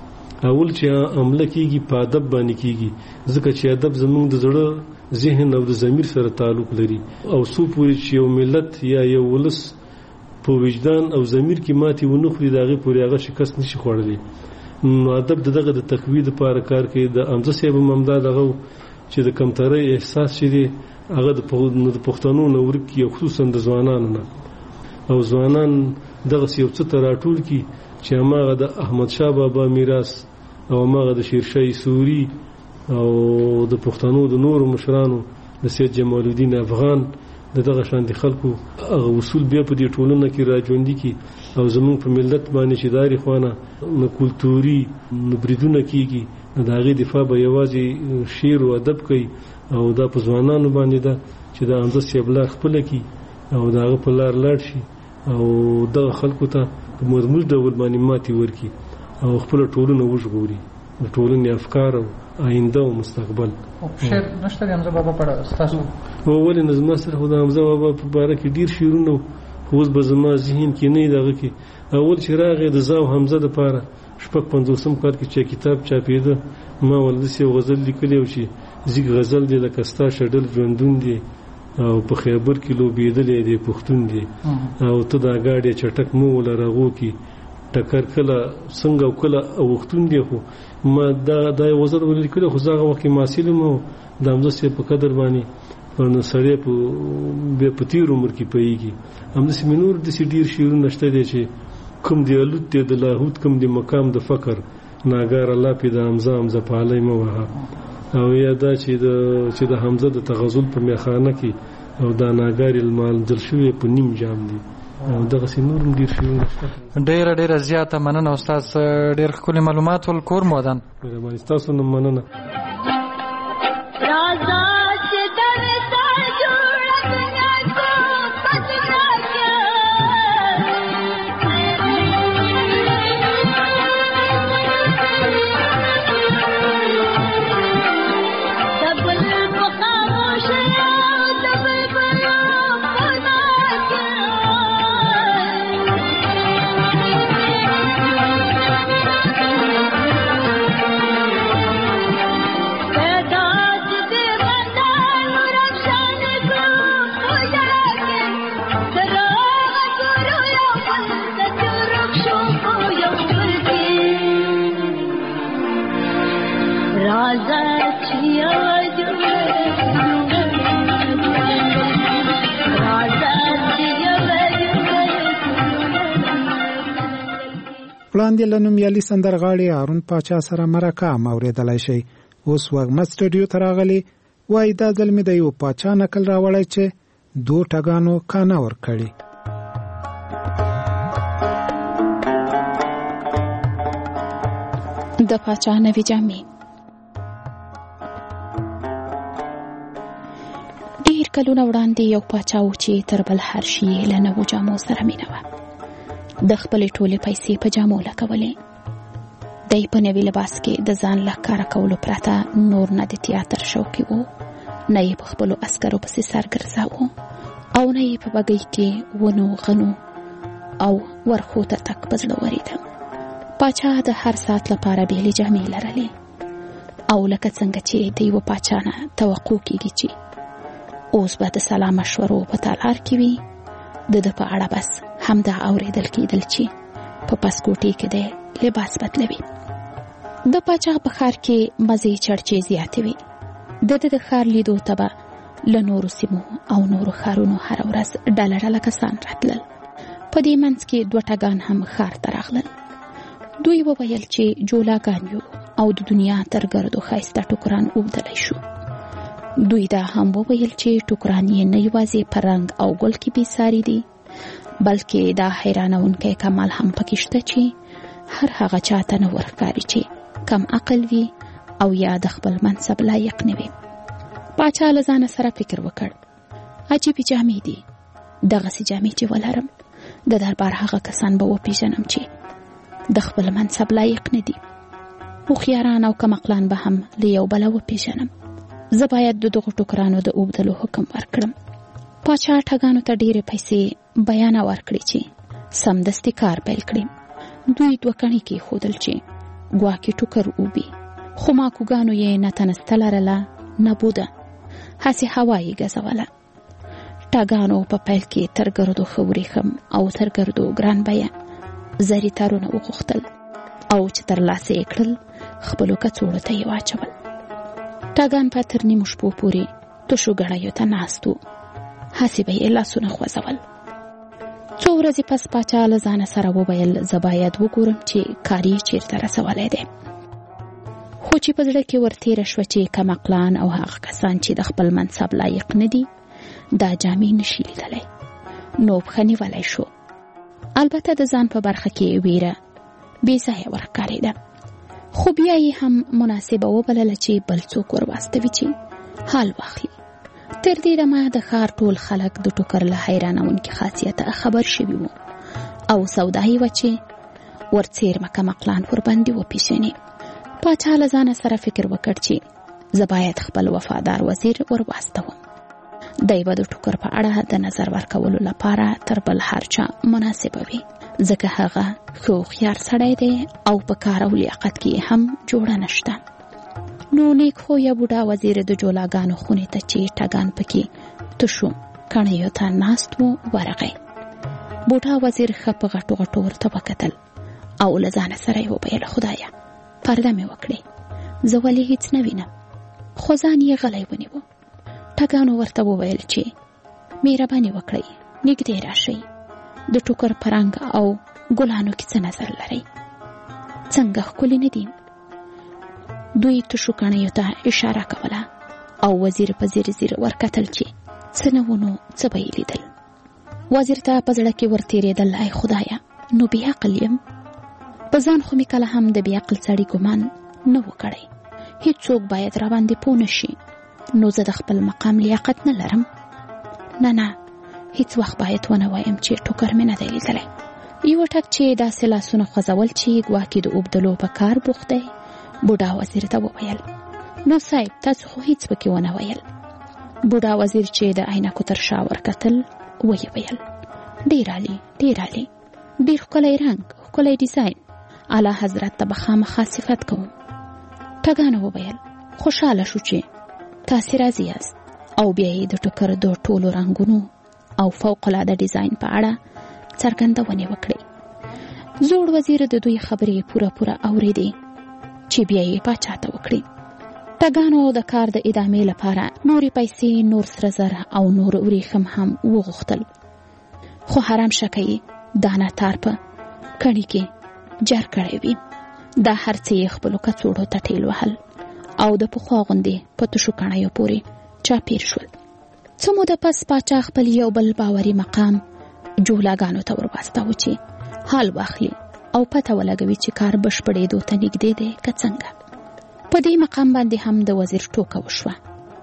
اول چې عمله کیږي په ادب باندې کیږي ځکه چې ادب زموږ د زړه ذهن او د ضمیر سره تعلق لري او څو پورې چې یو ملت یا یو ولس په وجدان او ضمیر کې ماتې ونه خوري د هغې پورې هغه شکست نشي خوړلی نو ادب دغه د تقویې دپاره کار کوي د حمزه صاحب هم همدا دغه چې د کمترۍ احساس چې دی هغه د پښتنو نه ورک کي او خصوصا د ځوانانو نه او ځوانان دغسې یو څه ته راټول کي چې هماغه د احمدشاه بابا میراث او هماغه د شیرشاه سوري او د پښتنو د نورو مشرانو د سید جمال الدین افغان دغه شان دي خلکو هغه اصول بیا په دې ټولنه کې راځوندي کی او زمونږ په ملت باندې چې داري خوانه نو کلتوري نو بریدونه کیږي د هغې دفاع به یوازې شعر او ادب کوي او دا په ځوانانو باندې ده چې د حمزه صاحب لار خپله کي او د هغه په لار لاړ شي او دغه خلکو ته په مرموز ډول باندې ماتې ورکړي او خپله ټولنه وژغوري د ټولنې افکار او آینده او مستقبل شعر نشته د حمزه بابا په اړه ستاسو ولې نه زما سره خو د حمزه بابا په باره کې ډېر شعرونه خو اوس به زما ذهن کې نه دغه کې اول چې راغی د زاو حمزه دپاره 56 کال کې چې کتاب چاپېده ما ولدسې یو غزل لیکلی او چې زیږ غزل دی لکه ستا شډل ژوندون دی او په خیبر کې لوبېدلی دی پښتون دی او ته دا ګاډی چټک مو وله رغو کې ټکر کله څنګه او کله اوښتون دی خو ما دا یو غزل ولیکلی خو زه هغه وخت کې محصل یم او د حمزه صاحب په قدر باندې نو سړی بیا په تېر عمر کې پوهېږي همداسې مې نور داسې ډېر شعرونه شته دی چې کوم دی الوت دی د لاهوت کوم دی مقام د فقر ناګار الله پې د حمزه پالی مه وهه او یا دا چې د حمزه د تغزل په میخانه کې او دا ناګار المالدل شوی په نیم جام دی او دغسې نور هم ډېر شعرونه شته ډېره زیاته مننه استاد ډېر ښکلي معلومات ول کور مو ودان ستاسو نه مننه وړاندې له نومیالي سندرغاړي هارون پاچا سره مرکه هم اورېدلی شئ. اوس وږمه سټوډیو ته راغلي، وایي دا ځل مې د یو پاچا نکل راوړی چې 2 ټګانو کانه ورکړي. د پاچا نوې جامې. ډېر کلونه وړاندې یو پاچا و چې تر بل هر شي له نوو جامو سره مینه وه. د خپلې ټولې پیسې په جامو لګولې. دی په نوي لباس کې د ځان له کاره کولو پرته نور نه د تیاتر شوقي و، نه یې په خپلو عسکرو پسې سر ګرځاوه او نه یې په بګۍ کې ونو غنو او ورخو ته تک په زړه ورېده. پاچا د هر ساعت لپاره بیلې جامې لرلې او لکه څنګه چې د یوه پاچا نه توقع کېږي چې اوس به د سلام مشورو په تالار کې وي، د ده په اړه بس همدا اورېدل کېدل چې په پسکوټې کې دی لباس بدلوي. د پاچا په ښار کې مزې چړچې زیاتې وي. د ده د ښار لیدو ته به له نورو سیمو او نورو ښارونو هره ورځ ډله ډله کسان راتلل. په دې منځ کې 2 ټګان هم ښار ته راغلل. دوی وویل چې جولاګان یو او د دنیا تر ګردو ښایسته ټوکران اوبدلی شو. دوی دا هم وویل چې ټوکران یې نه یوازې په رنګ او ګل کې بې ساري دي، بلکې دا حیرانونکی کمال هم پکې شته چې هر هغه چاته نه ورښکاري چې کم عقل وي او یا د خپل منصب لایق نه وي. پاچا له ځانه سره فکر وکړ، عجیبې جامې دي، دغسې جامې چې ولرم د دربار هغه کسان به وپېژنم چې د خپل منصب لایق نه دي. هوښیاران او کمعقلان به هم له یو بله وپېژنم. زه باید د دغو ټوکرانو د اوبدلو حکم ورکړم. پاچا ټګانو ته ډېرې پیسې بیانه ورکړې چې سمدستي کار پیل کړي. دوی 2 کڼې کېښودل چې ګواکې ټوکر اوبي، خو ماکوګانو یې نه تنسته لرله نه بوده، هسې هوا یې ګزوله. ټګانو په پیل کې تر ګردو ښه ورېښم او تر ګردو ګران بیه زري تارونه وغوښتل او چې ترلاسه یې کړل خپلو کڅوړو ته یې واچول. ټګان په تر نیمو شپو پورې تشو ګړیو ته ناست و، هسې به یې لاسونه خوځول. څو ورځې پس پاچا له ځانه سره وویل زه باید وګورم چې کار یې چېرته رسولی دی. خو چې په زړه کې ورتېره شوه چې کمعقلان او هغه کسان چې د خپل منصب لایق نه دي دا جامې نشي لیدلی، نو پښه نیولی شو. البته د ځان په برخه کې ویره بې ځایه ورښکارېده، خو بیا یې هم مناسبه وبلله چې بل څوک ورواستوي چې حال واخلي. تر دې دمه د ښار ټول خلک د ټوکر له حیرانونکي خاصیته خبر شوي وو او سودا یې وه چې ورڅېرمه کمعقلان ورباندې وپېژني. پاچا له ځانه سره فکر وکړ چې زه باید خپل وفادار وزیر ورواستوم. دی به د ټوکر په اړه د نظر ورکولو لپاره تر بل هر چا مناسبه وي، ځکه هغه ښه هوښیار سړی دی او په کار او لیاقت کې هم جوړه نشته. نو نیک خویه بوډا وزیر د جولاګانو خونې ته چې ټګان پکې تشو کڼیو ته ناست و ورغی. بوډا وزیر ښه په غټو غټو ورته وکتل او له ځانه سره یې وویل خدایه پرده مې وکړې، زه ولې هیڅ نه وینم. خو ځان یې غلی ونیو. ټګانو ورته وویل چې مهرباني وکړئ نږدې راشئ، د ټوکر په رنګ او ګلانو کې څه نظر لرئ؟ څنګه ښکلي نه دي؟ دوی تشو کڼیو ته اشاره کوله او وزیر په ځیر ځیر ورکتل چې څه نه و نو څه به یې لیدل. وزیر ته په زړه کې ورتېرېدل ای خدایه نو بې عقل یم. په ځان خو مې کله هم د بې عقل سړي ګمان نه و کړی. هیڅوک باید راباندې پوه نه شي نو زه د خپل مقام لیاقت نه لرم. نه هیڅ وخت باید ونه وایم چې ټوکر مې نه دی لیدلی. یو ټک چې داسې لاسونه خوځول چې ګواکې د اوبدلو په کار بوخت دی. بوډا وزیر ته وویل نو صاحب تاسو خو هیڅ پکې ونه ویل. بوډا وزیر چې د عینکو تر شا ورکتل ویې ویل ډېر عالي ډېر عالي، ډېر ښکلی رنګ، ښکلی ډیزاین، اعلی حضرت ته به خامخا صفت کوم. ټګانو وویل خوشحاله شو چې تاسې راضي یاست او بیا یې د ټوکر د ټولو رنګونو او فوق العاده ډیزاین په اړه څرګندونې وکړې. زوړ وزیر د دوی خبرې پوره اورېدې چې بیا یې پاچا ته وکړې. ټګانو د کار د ادامې لپاره نورې پیسې، نور سره زر او نور وریښم هم وغوښتل، خو حرام شکه یې دانه تار په کڼي کې جر کړی وي. دا هر څه یې خپلو کڅوړو ته ټیل وهل او د پخوا غوندې په تشو کڼیو پورې چاپیر شول. څه موده پس پاچا خپل یو بل باوري مقام جولاګانو ته ورواستاوه چې حال واخلي او پته ولګوي چې کار بشپړېدو ته نږدې دی که څنګه. په دې مقام باندې هم د وزیر ټوکه وشوه.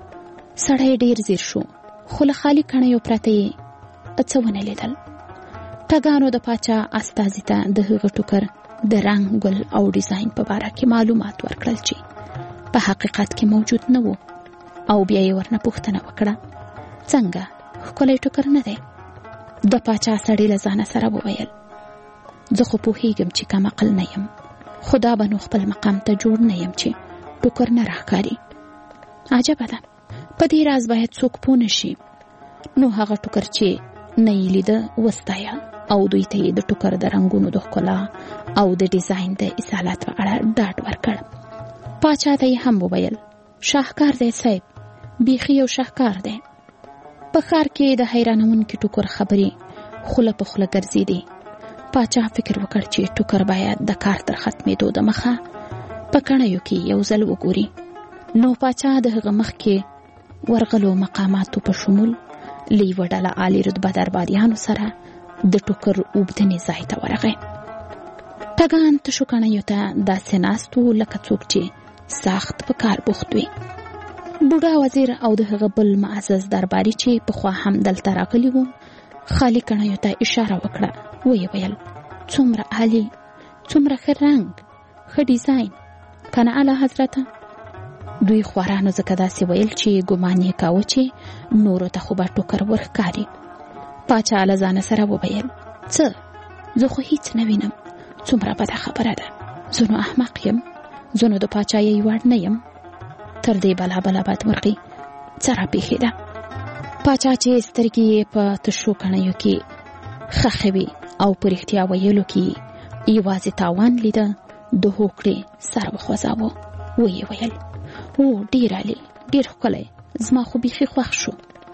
سړی ډیر زیر شو، خو له خالي کڼیو پرته یې څه ونه لیدل. ټګانو د پاچا استازي ته د هغه ټوکر د رنګ، ګل او ډیزاین په باره کې معلومات ورکړل چې په حقیقت کې موجود نه وو. او بیا یې ورنه پوښتنه وکړه، څنګه ښکلی ټوکر نه دی؟ د پاچا سړي له ځانه سره وویل، زه خو پوهیږم چې کم عقل نه یم، خو دا به نو خپل مقام ته جوړ نه یم چې ټوکر نه راښکاري. عجبه ده، په دې راز باید څوک پوه نه شي. نو هغه ټوکر چې نه یې لیده وستایه او دوی ته یې د ټوکر د رنګونو د ښکلا او د ډیزاین د اصالت په اړه ډاډ ورکړ. پاچا ته یې هم وویل، شاهکار دی صاحب، بیخي یو شاهکار دی. په ښار کې د حیرانونکي ټوکر خبرې خوله په خوله ګرځېدې. پاچا فکر وکړ چې ټوکر باید د کار تر ختمېدو د مخه په کڼیو کې یو ځل وګوري. نو پاچا د هغه مخ کې ورغلو مقاماتو په شمول له یوه ډله عالي رتبه درباریانو سره د ټوکر اوبدنې ځای ته ورغی. ټګان تشو کڼیو ته داسې ناست وو لکه څوک چې سخت په کار بوخت وي. بوډا وزیر او د هغه بل معزز درباري چې پخوا هم دلته راغلي وو خالي کڼیو ته اشاره وکړه. ویې ویل، څومره عالي، څومره ښه رنګ، ښه ډیزاین، کنه اعلی حضرته. دوی خوارانو ځکه داسې ویل چې ګمان یې کاوه چې نورو ته خو به ټوکر ورښکاري. پاچا له ځانه سره وویل، څه، زه خو هیڅ نه وینم، څومره بده خبره ده. زه نو احمق یم، زه نو د پاچایۍ وړ نه یم. تر دې بلا بلا بدمرغي څه راپېښېده؟ پاچا چې سترګې یې په تشو کڼیو کې ښخې وې او په رښتیا ویلو کې یوازې تاوان لیده، د هوکړې سر وخوځاوه. ویې ویل، او ډېر عالي، ډېر ښکلی، زما خو بیخي خوښ شو.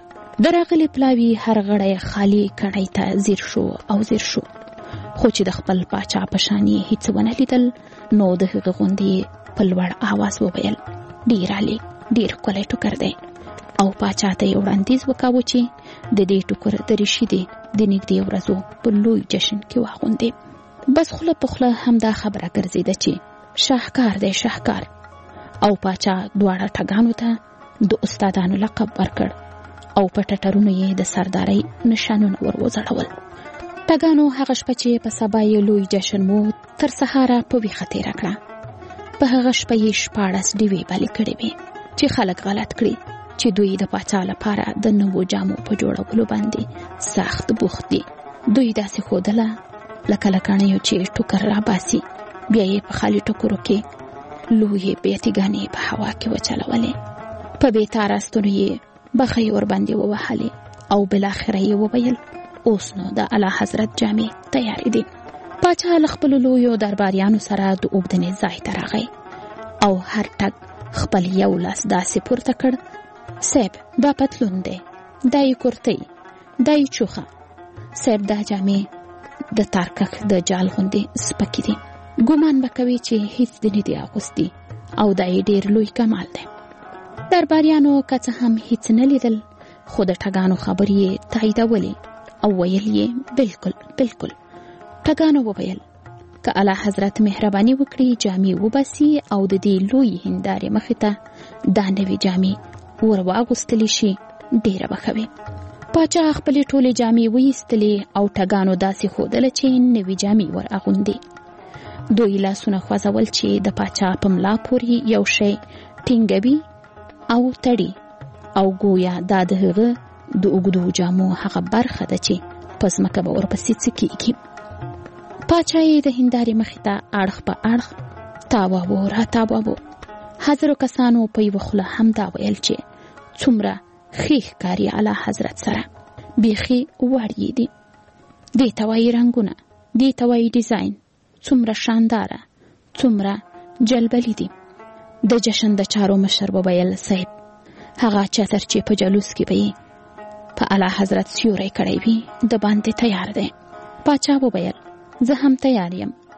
د راغلي پلاوي هر غړی خالي کڼۍ ته ځیر شو او ځیر شو، خو چې د خپل پاچا په شان یې هیڅ ونه لیدل. نو د هغه غوندې په لوړ آواز وویل، ډېر عالي، ډېر ښکلی ټوکر دی. او پاچا ته یې وړاندیز وکاوه چې د دې ټوکر دریشي دې د نږدې ورځو په لوی جشن کې واغوندې. بس خوله په خوله همدا خبره ګرځېده چې شاهکار دی، شاهکار. او پاچا دواړه ټګانو ته د استادانو لقب ورکړ او په ټټرونو یې د سردارۍ نشانونه ور وځړول. ټګانو هغه شپه چې په سبا یې لوی جشن مو تر سهاره په ویښه تېره کړه. په هغه شپه یې 14 ډیوې بلې کړې وې چې خلک غلط کړي چې دوی د پاچا لپاره د نوو جامو په جوړولو باندې سخت بوخت دي. دوی داسې ښودله لکه له کڼیو چې ټوکر راباسي، بیا یې په خالي ټوکرو کې لویې بیتیګانې په هوا کې وچلولې. په بېتاره ستونو یې بخۍ ورباندې ووهلې او بالاخره یې وویل، اوس نو د اعلی حضرت جامې تیارې دي. پاچا له خپلو لویو درباریانو سره د اوبدنې ځای ته راغی او هر ټګ خپل یو لاس داسې پورته کړ، صاحب دا پتلون دی، دا یې کورتۍ، دا یې چوخه، صاحب دا جامې د تارکخ د جال غوندې سپکې دي، ګمان به کوي چې هیڅ دې نه دي اغوستي او دا یې ډېر لوی کمال دی. درباریانو که څه هم هیڅ نه لیدل، خو د ټګانو خبرې یې تاییدولې او ویل یې بالکل بالکل. ټګانو وویل، که اعلی حضرت مهرباني وکړي جامې وباسي او د دې لوی هندارې مخې ته دا نوې جامې ور واغوستلی شي ډېره به ښه وي. پاچا خپلې ټولې جامې ویستلې او ټګانو داسې ښودله چې نوې جامې ور اغوندي. دوی لاسونه خوځول چې د پاچا په ملا پورې یو شی ټینګوي او تړي او ګویا دا د هغه د اوږدو جامو هغه برخه ده چې په ځمکه به ورپسې څه کېږي. پاچا یې د هندارې مخې ته اړخ په اړخ تاواوه راتاواوه. حاضرو کسانو په یوه خوله هم دا ویل چې څومره ښې ښکاري اعلی حضرت سره، بیخي وړ یې دي. دې ته وایي رنګونه، دې ته وایي ډیزاین، څومره شانداره، څومره جلبلي دي. د جشن د چارو مشر وویل، صاحب هغه چتر چې په جلوس کې به یې په اعلی حضرت سیوری کړی وي د باندې تیار دی. پاچا وویل، زه هم تیار یم.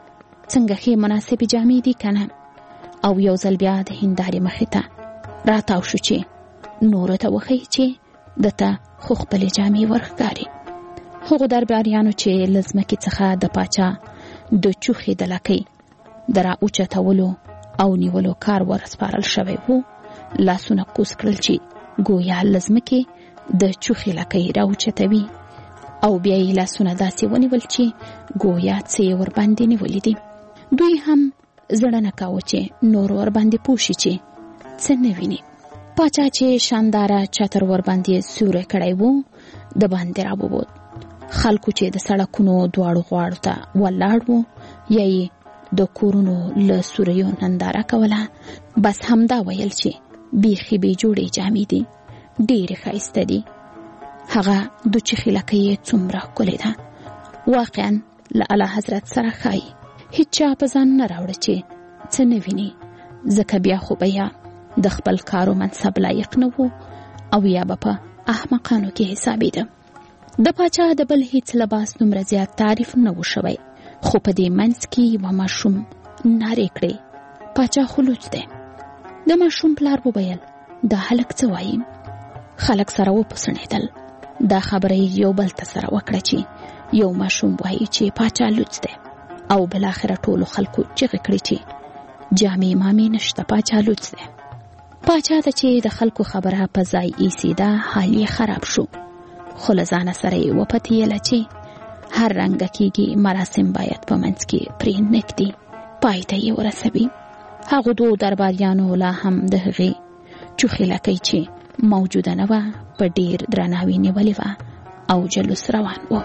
څنګه ښې مناسبې جامې دي کنه. او یو ځل بیا د هندارې مخې ته راتاو شو چې نورو ته وښیي چې دته خو خپلې جامې ورښکاري. هغو درباریانو چې له ځمکې څخه د پاچا د چوخې د لکۍ د را اوچتولو او نیولو کار ورسپارل شوی و، لاسونه کوز کړل چې ګویا له ځمکې د چوخې لکۍ را اوچتوي، او بیا یې لاسونه داسې ونیول چې ګویا څه یې ورباندې نیولي دي. دوی هم زړه نه کاوه چې نور ورباندې پوه شي چې څه نه ویني. پاچا چې شانداره چتر ورباندې سوری کړی و د باندې راووت. خلکو چې د سړکونو دواړو غاړو ته ولاړ وو یا یې د کورونو له سوریو ننداره کوله، بس همدا ویل چې بیخي بې جوړې جامې دي، ډېرې ښایسته دي. هغه د چوخې لکۍ یې څومره ښکلې ده، واقعا له اعلی حضرت سره ښایي. هیڅ چا په ځان نه راوړه چې څه نه ویني، ځکه بیا خو به یا د خپل کارو منصب لایق نه وو او یا به په احمقانو کې حسابېده. د پاچا د بل هیڅ لباس دومره زیات تعریف نه و شوی، خو په دې منځ کې یوه ماشوم نارې کړې، پاچا خو لوڅ دی. د ماشوم پلار وویل دا هلک څه وایي؟ خلک سره وپسڼېدل. دا خبره یو بل ته سره وکړه چې یو ماشوم وایي چې پاچا لوڅ دی، او بلاخره ټولو خلکو چغې کړې چې جامې مامې نشته، پاچا لوڅ دی. پاچا ته چې د خلکو خبره په ځای ایسېده، حال یې خراب شو، خو له ځانه سره یې وپتېیله چې هر رنګه کېږي مراسم باید په منځ کې پرې نږدي پای ته یې ورسوي. هغو دوو درباریانو لا هم د هغې چوخې لکۍ چې موجوده نه وه په ډېر درناوي نیولې وه او جلوس روان و.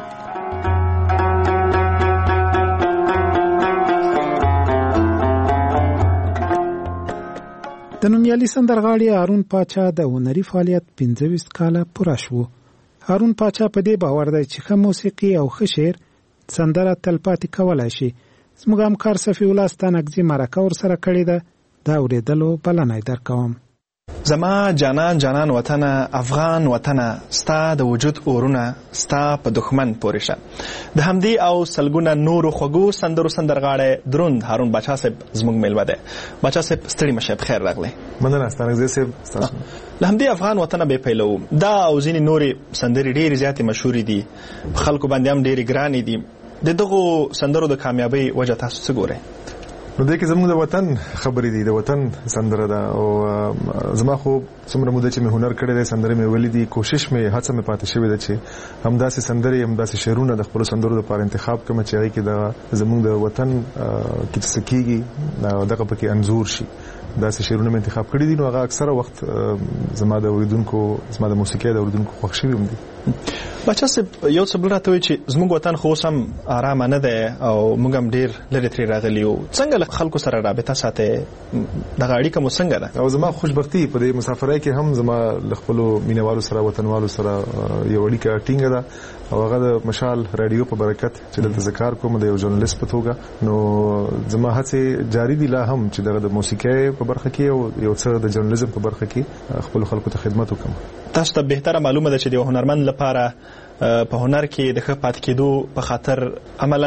د نومیالي سندرغاړي هارون پاچا د هنري فعالیت 25 کاله پوره شو. هارون پاچا په دې باور دی چې ښه موسیقي او ښه شعر سندره تلپاتې کولی شي. زموږ همکار صفي الله ستانکزي مرکه ورسره کړې ده، دا اورېدلو بلنه یې درکوم. زما جانان جانان وطنه، افغان وطنه، ستا د وجود اورونه ستا په دښمن پورې شه. د همدې او سلګونه نورو خوږو سندرو سندرغاړی دروند هارون باچا صاحب زموږ میلمه دی. باچا صاحب ستړي مشه، بخیر راغلی. مننه ستانکزي صاحب. له همدې افغان وطنه به پیلو. دا او ځینې نورې سندرې ډېرې زیاتې مشهورې دي، خلکو باندې هم ډېرې ګرانې دي. د دغو سندرو د کامیابۍ وجه تاسو څه ګورئ؟ نو دې کې زموږ د وطن خبرې دي، د وطن سندره ده. او زما خو څومره موده چې مې هنر کړی دی، سندرې مې ویلي دي، کوشش مې هڅه مې پاتې شوې ده چې همداسې سندرې همداسې شعرونه د خپلو سندرو لپاره انتخاب کړم چې هغې کې د زموږ د وطن کې څه کېږي دغه پکې انځور شي. داسې شعرونه مې انتخاب کړي دي، نو هغه اکثره وخت زما د اوریدونکو، زما د موسیقۍ د اوریدونکو خوښ شوي هم دي. باچا صاحب یو څه بل راته وایي چې زموږ وطن خو اوس هم ارامه نه دی او موږ هم ډېر لرې ترې راغلي یو. څنګه له خلکو سره رابطه ساتئ؟ دغه اړیکه مو څنګه ده؟ او زما خوشبختي په دې مسافرۍ کې هم زما له خپلو مینهوالو سره، وطنوالو سره یو اړیکه ټینګه ده، او هغه د مشال رادیو په برکت چې دلته زه کار کوم د یو ژورنالیست په توګه. نو زما هڅې جاري دي لا هم چې دغه د موسیقۍ په برخه کې او یو څه د ژورنالیزم په برخه کې خپل خلکو ته خدمت وکړم. تاسو ته بهتره معلومه ده چې د هنرمند لپاره په هنر کې د ښه پاتې کېدو په خاطر عملاً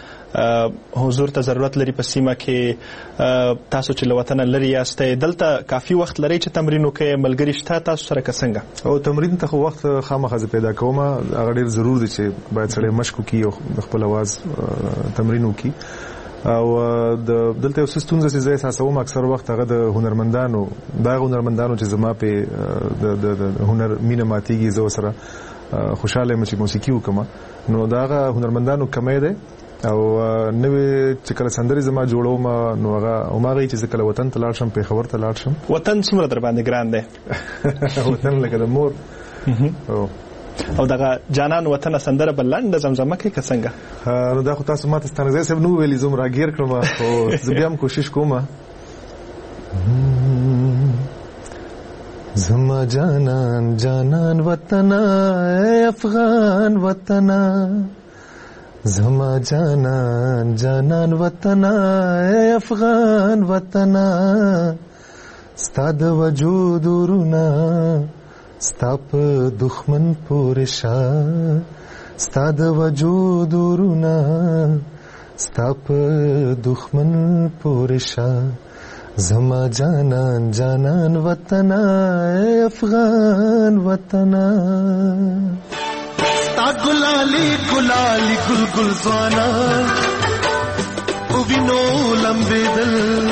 حضور ته ضرورت لري. په سیمه کې تاسو چې له وطنه لرې یاستئ، دلته کافي وخت لرئ چې تمرین وکړئ؟ ملګري شته تاسو سره که څنګه؟ او تمرین ته خو وخت خامخا زه پیدا کوم، هغه ډېر ضرور دی چې باید سړی مشق وکړي او د خپل اواز تمرین وکړي. او دلته یو څه ستونزه چې زه احساسوم اکثر وخت هغه د هنرمندانو، دغه هنرمندانو چې زما په د هنر مینه ماتېږي، زه ورسره خوشاله یم چې موسیقي وکړم، نو دغه هنرمندانو کمی دی. او نوې چې کله سندرې زما جوړوم نو هغه هماغه چې کله وطن ته لاړ شم، پېښور ته لاړ شم. وطن څومره در باندې ګران دی؟ وطن لکه د مور. او دغه جانان وطن سندره بل لنډه زمزمه کې که څنګه؟ نو دا خو تاسو ماته ستانکزی صاحب نو ویلي، زه راګیر کړم، خو زه بیا هم کوشش کوم. زما جانان جانان وطنا اے افغان وطنا، زما جانان جانان وطنا اے افغان وطنا، ستا د وجود ورونه ستا په دښمن پورې شه، ستا د وجود ورونه ستا په دښمن پورې شه زما جانان جانان وطنا افغان وطنا ستا ګلالی ګلالی ګل ګل ځوانا او وینو لمبېدل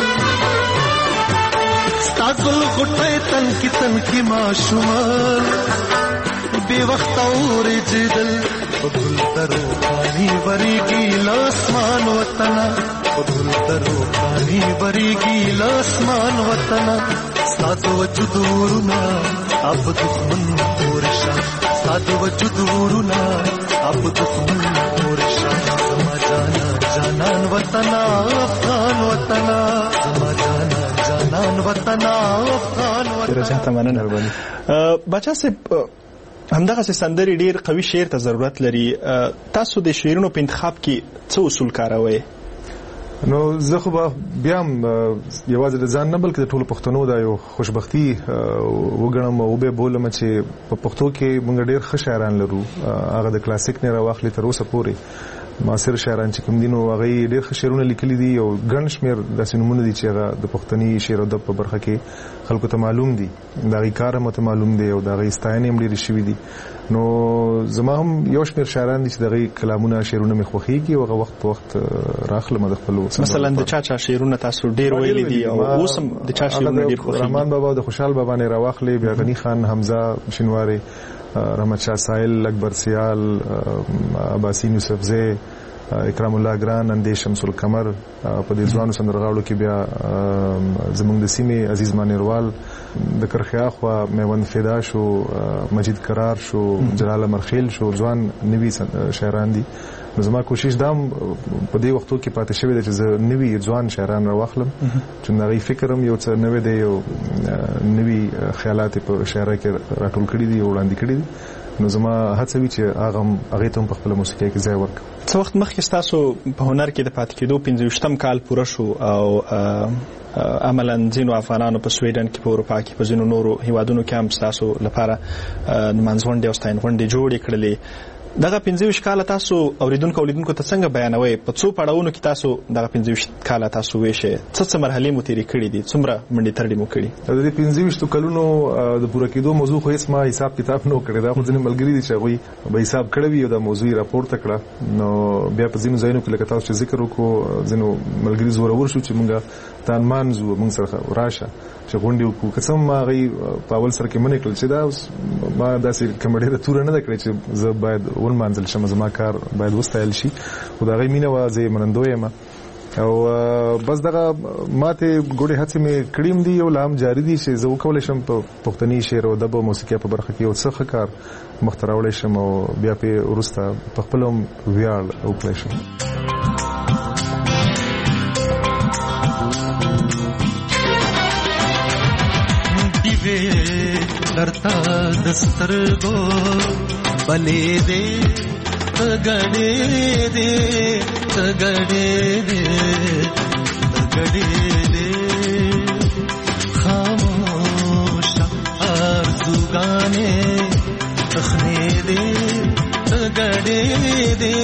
ستا ګل غټۍ تن کې ماشومان بې وخته اورېدل په ګل ترو پانی وریږي لاسمان وطنا په ګل ترو پانی وریږي لاسمان وطنا ستا د وجود ورونه اب دښمن پورشه ستا د وجود ورونه اب دښمن پورشه زما جانا جانان وطنا افغان وطنا زما جانا جانان وطنا افغان وطنا. بچا صاحب همدغه سندرې ډیر قوي شعر ته ضرورت لري. تاسو د شعرونو په انتخاب کې څه اصول کاروئ؟ نو زه خو بیا هم یوازې د ځان نه بلکې د ټولو پښتنو دا یو خوشبختي وګڼم او به بولم چې په پښتو کې موږ ډیر ښه شاعران لرو. هغه د کلاسیک نه راواخلي تر اوسه پورې معاصر شاعران چې کوم دي نو هغه ډیر ښه شعرونه لیکلي دي او ګڼ شمېر داسې نومونه دي چې هغه د پښتني شعر او ادب په برخه کې خلکو ته معلوم دي. د هغې کار هم ته معلوم دی او د هغې ستاینې هم ډېرې شوي دي. نو زما هم یو شمېر شاعران دي چې د هغې کلامونه شعرونه مې خوښېږي او هغه وخت په وخت راخلم د خپلو مثلا د چا شعرونه تاسو ډېر ویلي دي او اوس هم د چا شعرونه ډېر خوښېږي؟ رحمان بابا او د خوشحال بابا نه راواخلې، بیا غني خان، حمزه شینواري، رحمت شاه سایل، اکبر سیال، عباسین یوسفزی، اکرام الله ګران، اندیش شمس القمر. په دې ځوانو سندرغاړو کې بیا زموږ د سیمې عزیز مانیروال، د کرخیا خوا میوند فدا شو، مجید قرار شو، جلال مرخیل شو، ځوان نوي شاعران دي. نو زما کوشش دا په دې وختو کې پاتې شوی دی چې زه نوي ځوان شاعران راواخلم چې د هغوی فکر هم یو څه نوی دی او نوي خیالات په شاعرۍ کې راټول کړي دي او وړاندې کړي دي. نو زما هڅه وي چې هغې ته هم په خپله موسیقۍ کې ځای ورکړم. څه وخت مخکې ستاسو په هنر کې د پاتې کېدو 25م کال پوره شو او عملا ځینو افغانانو په سویډن کې، په اروپا کې، په ځینو نورو هیوادونو کې هم ستاسو لپاره نمانځغونډې او ستاینغونډې جوړې کړلې. دغه 25 کاله تاسو اوریدونکو ته څنګه بیانوي؟ په څو پړاوونو کې تاسو دغه 25 کاله تاسو ویشه څه مرحلې مو تیرې کړې دي؟ څومره منډې ترډې مو کړې؟ د دې 25 کلونو د پوره کېدو موضوع خو هیڅ ما حساب کتاب نه کړی. دا خو ځینې ملګري دي چې هغوی به حساب کړی وي او دا موضوع یې راپورته کړه. نو بیا په ځینو ځایونو کې لکه تاسو چې ذکر وکړو، ځینو ملګري زورور شو چې موږ ته نمانځو، موږ سره راشه چې غونډې وکړو. که څه هم هغوی په اول سره کې منې کړل چې دا ما داسې کومه ډېره توره نه ده کړې چې زه باید ولمانځل شم، زما کار باید وستایل شي. خو د هغې مینه وه، زه یې منندوی یم او بس دغه ماتې ګوډې هڅې مې کړي هم دي او لا هم جاري دي چې زه وکولی شم په پښتني شعر او ادب او موسیقۍ په برخه کې یو څه ښه کار مخته راوړی شم او بیا پرې وروسته په خپله هم ویاړ وکړی شم. درتا دسترګو بلې دې تګړې دې خاموش ارزوګانې تخنې دې تګړې دې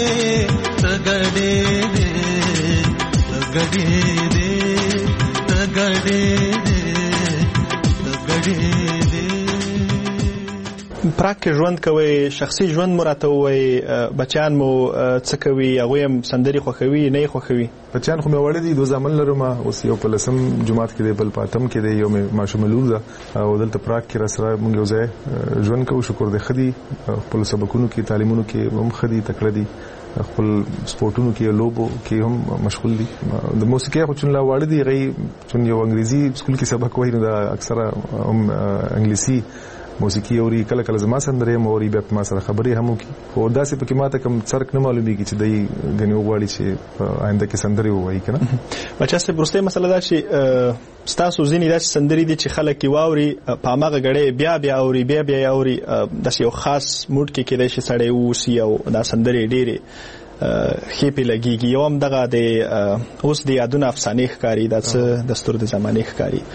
پراګ کې ژوند کوئ، شخصي ژوند مو راته ووایئ. بچیان مو څه کوي؟ هغوی هم سندرې خوښوي نه یې خوښوي؟ بچیان خو مې وړي دي، 2 زامن لرم. اوس یو په 10م جماعت کې دی، بل په 8م کې دی، یو مې ماشومه لور ده او دلته پراګ کې راسره موږ یو ځای ژوند کوو. شکر دی ښه دي، خپلو سبقونو کې تعلیمونو کې هم ښه دي، تکړه دي، خپل سپورټونو کې لوبو کې هم مشغول دي. د موسیقۍ خو چون لا واړه دي، هغوی چون یو انګریزي سکول کې سبق وایي نو دا اکثره هم انګلیسي موسیقي اوري، کله کله زما سندرې هم اوري، بیا ما سره خبرې هم وکړي. خو داسې پکې ماته کوم څرک نه معلومیږي چې دی ګنې وغواړي چې په آینده کې سندرې ووایي که نه. بچا صاحب وروستۍ مسله دا چې ستاسو ځینې داسې سندرې دي چې خلک یې واوري، په هماغه ګړۍ بیا اوري، بیا یې اوري، داسې یو خاص موډ کې کېدای شي سړی واوسي او دا سندرې ډېرې ښې پې لګېږي. یو هم دغه د اوس د یادونه افسانې ښکاري، دا څه دستور د زمانې ښکاري.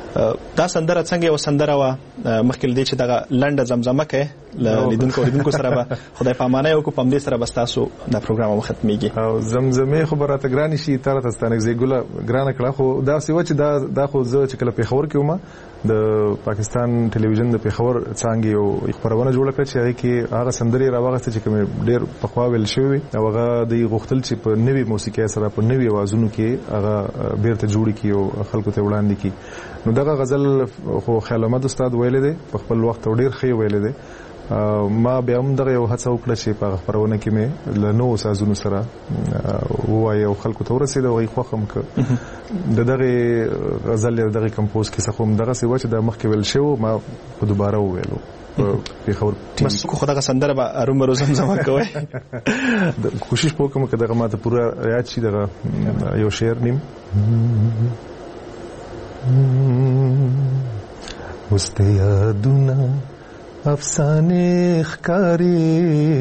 دا سندره څنګه یو سندره وا مخکې دې چې دغه لنډه زمزمه کې لیدونکو سره به خدای پامانه یو کو پم دې سره بستاسو دا پروګرام ختميږي او زمزمه خبره ته ګرانی شي تر ته ستانه زیګوله ګرانه کړه خو دا سی و چې دا خو زه چې کله په خبر کې ومه د پاکستان ټلویزیون د پیښور څنګه یو خبرونه جوړ کړ چې هغه کې هغه سندري راوغسته چې کوم ډېر پخوا ویل شوی او هغه د غختل چې په نوې موسیقي سره په نوې आवाजونو کې هغه بیرته جوړی کی او خلکو ته وړاندې کی نو دغه غزل خو خیال احمد استاد ویل دي په خپل وخت ډېر ښه ویل دي ما بیا هم دغه یو هڅه وکړه چې په خبرونه کې مې له نو سازونو سره وایو خلکو ته ورسېد او غي خوخم ک دغه غزل دغه کمپوز کې څه کوم دغه سی و چې د مخکې ویل شو ما په دوباره ویلو په خبر بس کو خدای سندره به اروم زمزمه کوي کوشش وکم چې دغه ماته پورا یاد شي دغه یو شعر نیم واست یادونه افسانه ښکاری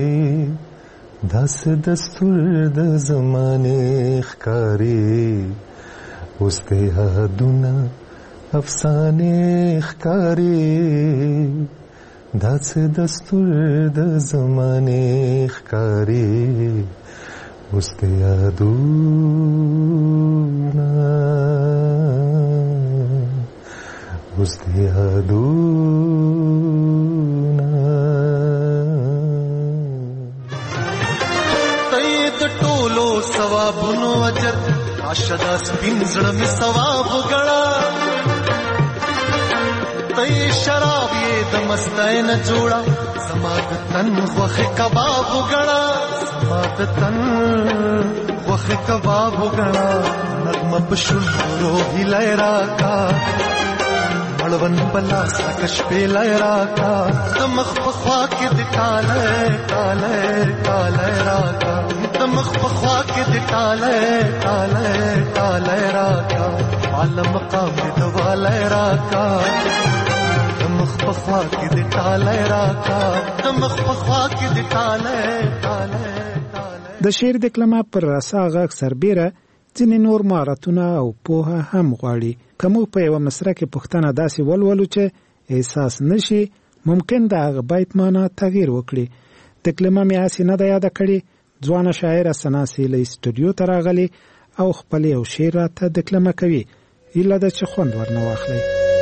داس دستور د زمانه ښکاری واست یادونه افسانه ښکاری داس دستور د زمانه ښکاری واست یادونه واست یادونه تید ټولو ثوابونو اجر عاشدا سپین زړه می ثواب غړا تې شراب یې د مستای نه جوړا سماد تن خوخه کباب غړا سماد تن خوخه کباب غړا نغمه بشورو هلای راکا مړون بلا سکش په لای راکا دمخ بخوا کې د کاله کاله کاله راکا دمخ بخوا کې د کاله کاله کاله راکا عالم مقام د والای راکا دمخ بخوا کې د کاله راکا دمخ بخوا کې د کاله کاله د شعر د کلمه پر راساغه سربېره ځینې نور مهارتونه او پوهه هم غواړي کومو په یو مسره کې پښتنه داسې ولولو چې احساس نشي ممکن دا هغه بیت معنا تغییر وکړي د کلمه مې هسې نه ده یاده کړې ځوانه شاعره سناسي له استودیو ته راغلي او خپل یو شعر راته دکلمه کوي ایله ده چې خوند ورنه واخلئ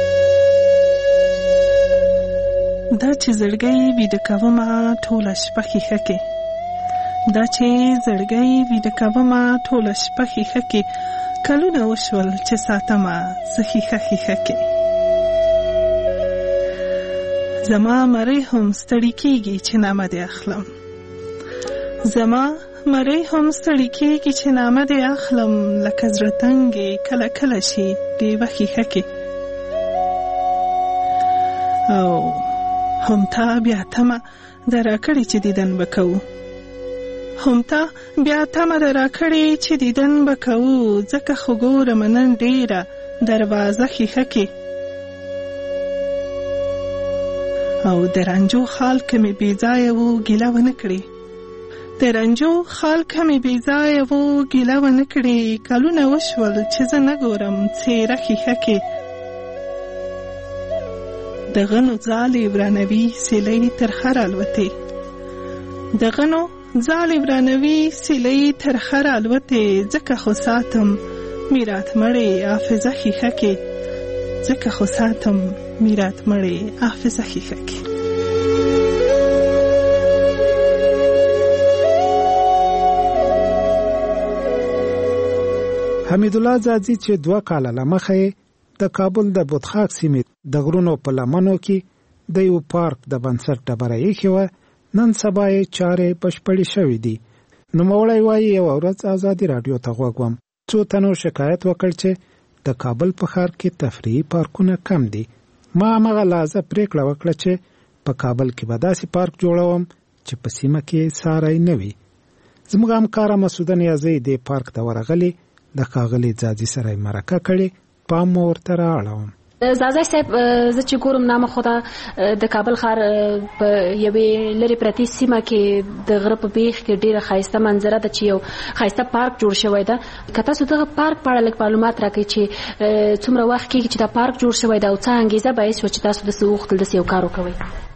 دا چې زړګی ویده کومه ټوله شپه ښیښه کې دا چې زړګی ویده کومه ټوله شپه ښیښه کې کلونه وشول چې ساتمه زه ښیښه ښیښه کې زما مری هم ستړي کېږي چې نامه دې اخلم زما مری هم ستړي کېږي چې نامه دې اخلم لکه زړه تنګې کله کله شي ډېوه ښیښه کې او هم تا بیا تمه د راکړې چې دیدن به کوو هم تا بیا تمه د راکړې چې دیدن به کوو ځکه خو ګورم نن ډېره دروازه ښیښه کې او د رنجو خال که مې بېځایه و ګیله ونه کړې د رنجو خال که مې بېځایه و ګیله ونه کړې کلونه وشول چې زه نه ګورم څېره ښیښه کې د غنو ځالې ورانوي سیلۍ تر خره الوتې د غنو ځالې ورانوي سیلۍ تر خره الوتې ځکه خو ساتم میرات مړې حافظه ښیښه کې ځکه خو ساتم میرات مړې حافظه ښیښه کې حمیدالله ځاځي چې 2 کاله لمخه د کابل د بودخاک سیمې د غرونو په لمنو کې د یو پارک د بنسټ ډبره ایښې وه نن سبا یې چارې بشپړې شوې دي نوموړی وایي یوه ورځ ازادي راډیو ته غوږ وم څو تنو شکایت وکړ چې د کابل په ښار کې تفریحي پارکونه کم دي ما همغه لحظه پریکړه وکړه چې په کابل کې به داسې پارک جوړوم چې په سیمه کې ساری نه وي زموږ همکاره مسعوده نیازۍ دې پارک ته ورغلې د ښاغلي ځاځي سره یې مرکه کړې پام مو ورته رااړوم زازای صاحب زه چې ګورم نامه خو د کابل ښار په یوې لرې پرتې سیمه کې د غره په بیخ کې ډېره ښایسته منظره ده چې یو ښایسته پارک جوړ شوی ده. که تاسو دغه پارک په اړه لږ معلومات راکړئ چې څومره وخت کېږي چې دا پارک جوړ شوی ده او څه انګېزه باعث شوه چې تاسو داسې وغوښتل داسې یو کار وکوئ؟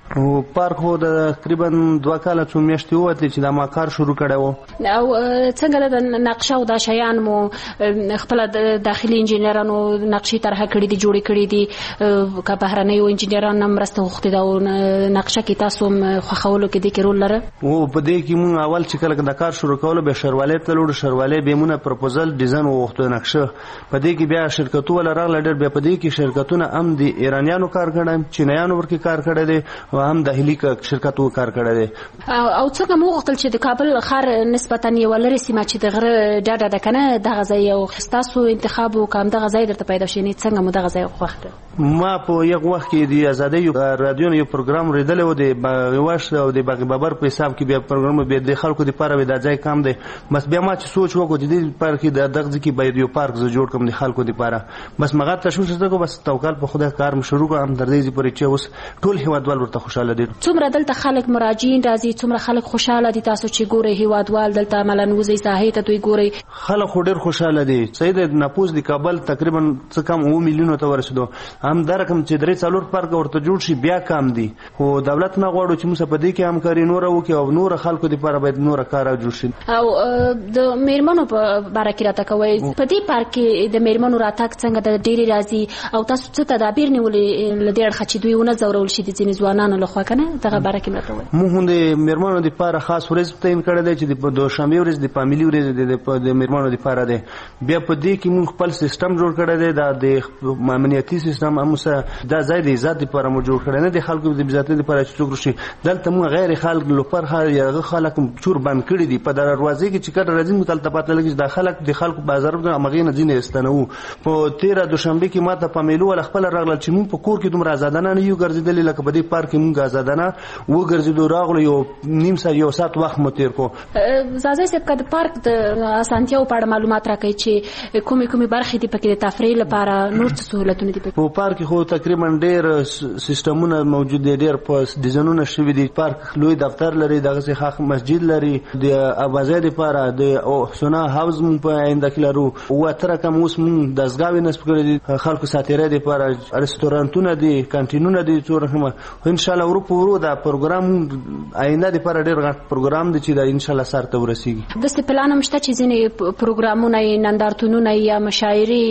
پارک هو د تقریبا 2 کاله څو میاشتې ووتلې چې دا ما کار شروع کړی و. او څنګه د نقشه او دا شیان مو خپله د داخلي انجینرانو نقشې طرحه کړي دي جوړې کړي دي که بهرنیو انجینرانو نه مرسته غوښتې ده او نقشه کې تاسو خوښولو کې دې کې رول لره؟ په دې کې مونږ اول چې کله د کار شروع کولو بیا شروالۍ ته لاړو. شروالۍ بیا مونږ پروپوزل ډیزاین وغوښتو نقشه. په دې کې بیا شرکتو ولا راغله ډېر. بیا په دې کې شرکتونه هم د ایرانیانو کار کړی، چینایانو ورکې کار کړی دی او هم داخلي شرکتو کار کړی دی. او څنګه مو وغوښتل چې د کابل ښار نسبتا یوه لرې سیمه چې د غره ډډه ده که نه دغه ځای یو ستاسو انتخاب و که همدغه ځای درته پیدا شي څنګه مو دغه ځای خوښ کړ؟ ما په یو وخت کې د ازادۍ رادیو یو پروګرام اورېدلی و د باغ او د باغ بابر په حساب کې بیا پروګرام بیا د خلکو دپاره دا ځای کم دی. بس بیا ما چې سوچ وکړو چې دې لپاره کې دغه ځای کې باید یو پارک زه جوړ کړم د خلکو دپاره. بس مغه تشویش زده کړو. بس توکل په خدای کار مې شروع کړ. هم تر دې پورې چې اوس ټول هیوادوال ورته خوشحاله دي. څومره دلته خلک مراجعین راځي، څومره خلک خوشحاله دي تاسو چې ګورئ هیوادوال دلته عملاً وځئ ساحې ته دوی ګورئ؟ خلک خو ډېر خوشحاله دي. صحیح دی. نفوس د کابل تقریبا څه کم 9 میلیونو ته ورسېدو. هم دا رقم چې 3-4 پارک ورته جوړ شي بیا کم دي. خو دولت نه غواړو چې موږ په دې کې همکاري نوره وکړو او نور خلکو دپاره باید نوره کار جوړ شي. او د میرمنو په باره کې راته کوئ په دې پارک کې د میرمنو راتګ څنګه د ډېرې راځي او تاسو څه تدابیر نیولې له دې اړخه چې دوی ونه ځورول شي د ځینې ځوانانو لخوا که نه دغه باره کې راته ووایئ؟ موږ هم د میرمنو دپاره خاص ورځ تعین کړی دی چې د دوشنبې ورځ د فامیلي ورځ د میرمنو دپاره دی. بیا په دې کې موږ خپل سیستم جوړ کړی دی. دا د امنیتي سیستم هم دا ځای د عزت دپاره مو جوړ کړی نه د خلکو د عزت دپاره چې څوک راشي. دلته موږ غیر خلک لوپر هغه خلک چور بند کړي دي. په دروازې کې چې کله راځي موږ دلته پته لګي چې دا خلک د خلکو بازار همغې نه ځینې ایستنوو. په 13 دوشنبې کې ما ته په میلو ولا خپله راغلل چې موږ په کور کې دومره ازادانه نه یو ګرځېدلي لکه په دې پارک کې موږ ازادانه وګرځېدو. راغلو یو نیم ساعت یو ساعت وخت مو تېر کړو. زازی صاحب که د پارک د اسانتیاو په اړه معلومات راکړئ چې کومې برخې دي پکې د تفریح لپاره نور څه سهولتونه دي پکې؟ په پارک کې خو تقریبا ډېر سیستمونه موجود دي. ډېر په ډیزاینونه شوي دي. پارک لوی دفتر لري، دغسې ښه مسجد لري، د آوازۍ دپاره د سونا هاوز مونږ په آینده کې لرو. 7 رقم اوس مونږ دستګاوې نصب کړي دي خلکو ساتیرۍ دپاره. رستورانتونه دي، کانتینونه دي څو رقمه. انشاءالله ورو په ورو دا پروګرام آینده دپاره ډېر غټ پروګرام دی چې دا انشاءالله سر ته ورسېږي. داسې پلان هم شته چې ځینې پروګرامونه یې نندارتونونه یا مشاعرې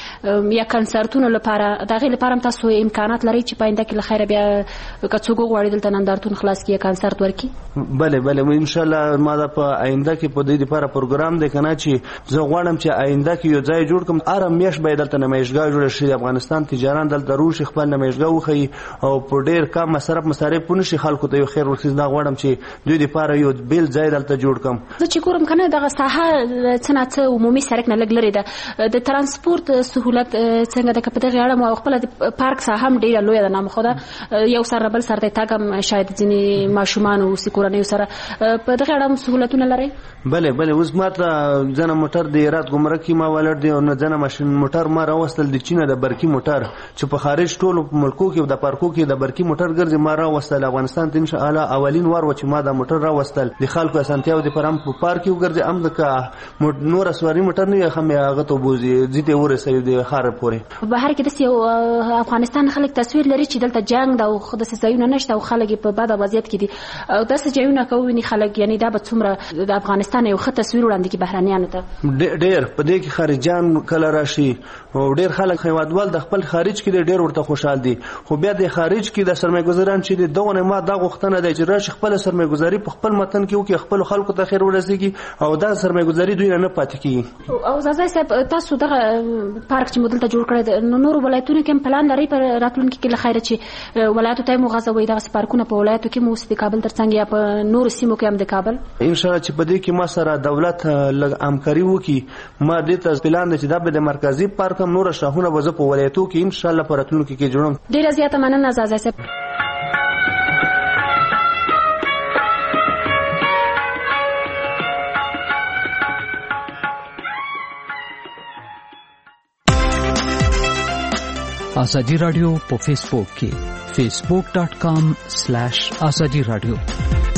یا کنسرتونو لپاره د هغې لپاره هم تاسو امکانات لرئ چې په آینده کې له خیره بیا که څوک وغواړي دلته نندارتون خلاص کړي یا کنسرت ورکړي؟ بله انشاءالله ما دا په آینده کې په دې دپاره پروګرام دی که نه چې زه غواړم چې آینده کې یو ځای جوړ کړم. هره میاشت باید دلته نمایشګاه جوړه شي. د افغانستان تجاران دلته روشي خپل نمایشګاه وښیي او په ډېر کم مصرف ونه شي خلکو ته یو خیر ورکړي. دا غواړم چې دوی دپاره یو بیل ځای دلته جوړ کړم. زه چې ګورم که نه دغه ساحه څه نه څه عمومي سړک نه لږ لرې ده. د ترانسپورت سهولت څنګه ده که په دغې اړه مو خپله د پارک ساحه هم ډېره لویه ده نامخوده یو سر نه بل سر ته تګ هم شاید ځینې ماشومانو اوسي کورنیو سره په دغې اړه هم سهولتونه لرئ؟ بله اوس ما ته ځنه موټر د هرات ګمرک کې ما ولر دی او نه ځنه ماشین موټر ما راوستل د چینه د برقي موټر چې په خارج ټولو ملکو کې د پارکو کې د برقي موټر ګرځي ما راوستل. افغانستان ته انشاءالله اولین وار و چې ما دا موټر راوستل د خلکو اسانتیاو دپاره هم په پارک کې وګرځي. هم د نور سواري موټر نه هم هغه ته بوځي ځي ته ورسوي د ښار پورې. په بهر کې داسې یو افغانستان خلک تصویر لري چې دلته جنګ ده او داسې ځایونه نشته او خلک په بده وضعیت کې دي او داسې ځایونه که وویني خلک یعنی دا به څومره د افغانستان یو ښه تصویر وړاندې کړي بهرنیانو ته. ډېر په دې کې خارجیان کله راشي او ډېر خلک هیوادوال د خپل خارج کې ډېر ورته خوشحال دي. خو بیا د خارج کې د سرمایه‌ګذاران چې دغه نه ما دا غوښتنه ده چې راشي خپل سرمایه‌ګذاري په خپل وطن کې وکړي خپل خلکو ته خیر ورسېږي او دا سرمایه‌ګذاري دوی نه پاتې کېږي. او زازی صاحب تاسو دغه پارک چې مو دلته جوړ کړی نو نورو ولایتونو کې هم پلان لرئ په راتلونکي کې له خیره چې ولایتو ته مو غځوئ دغسې پارکونه په ولایتو کې مو اوس د کابل تر څنګ یا په نورو سیمو کې هم د کابل؟ انشاءالله چې په دې کې ما سره دولت لږ همکاري وکړي. ما دې ته پلان دی چې دا به د مرکزي پارک هم نوره شاخونه به زه په ولایتو کې انشاءالله په راتلونکي کې جوړم. ډېره زیاته مننه زازی صاحب. ازادي رادیو په فیسبوک کې facebook.com/azadi radio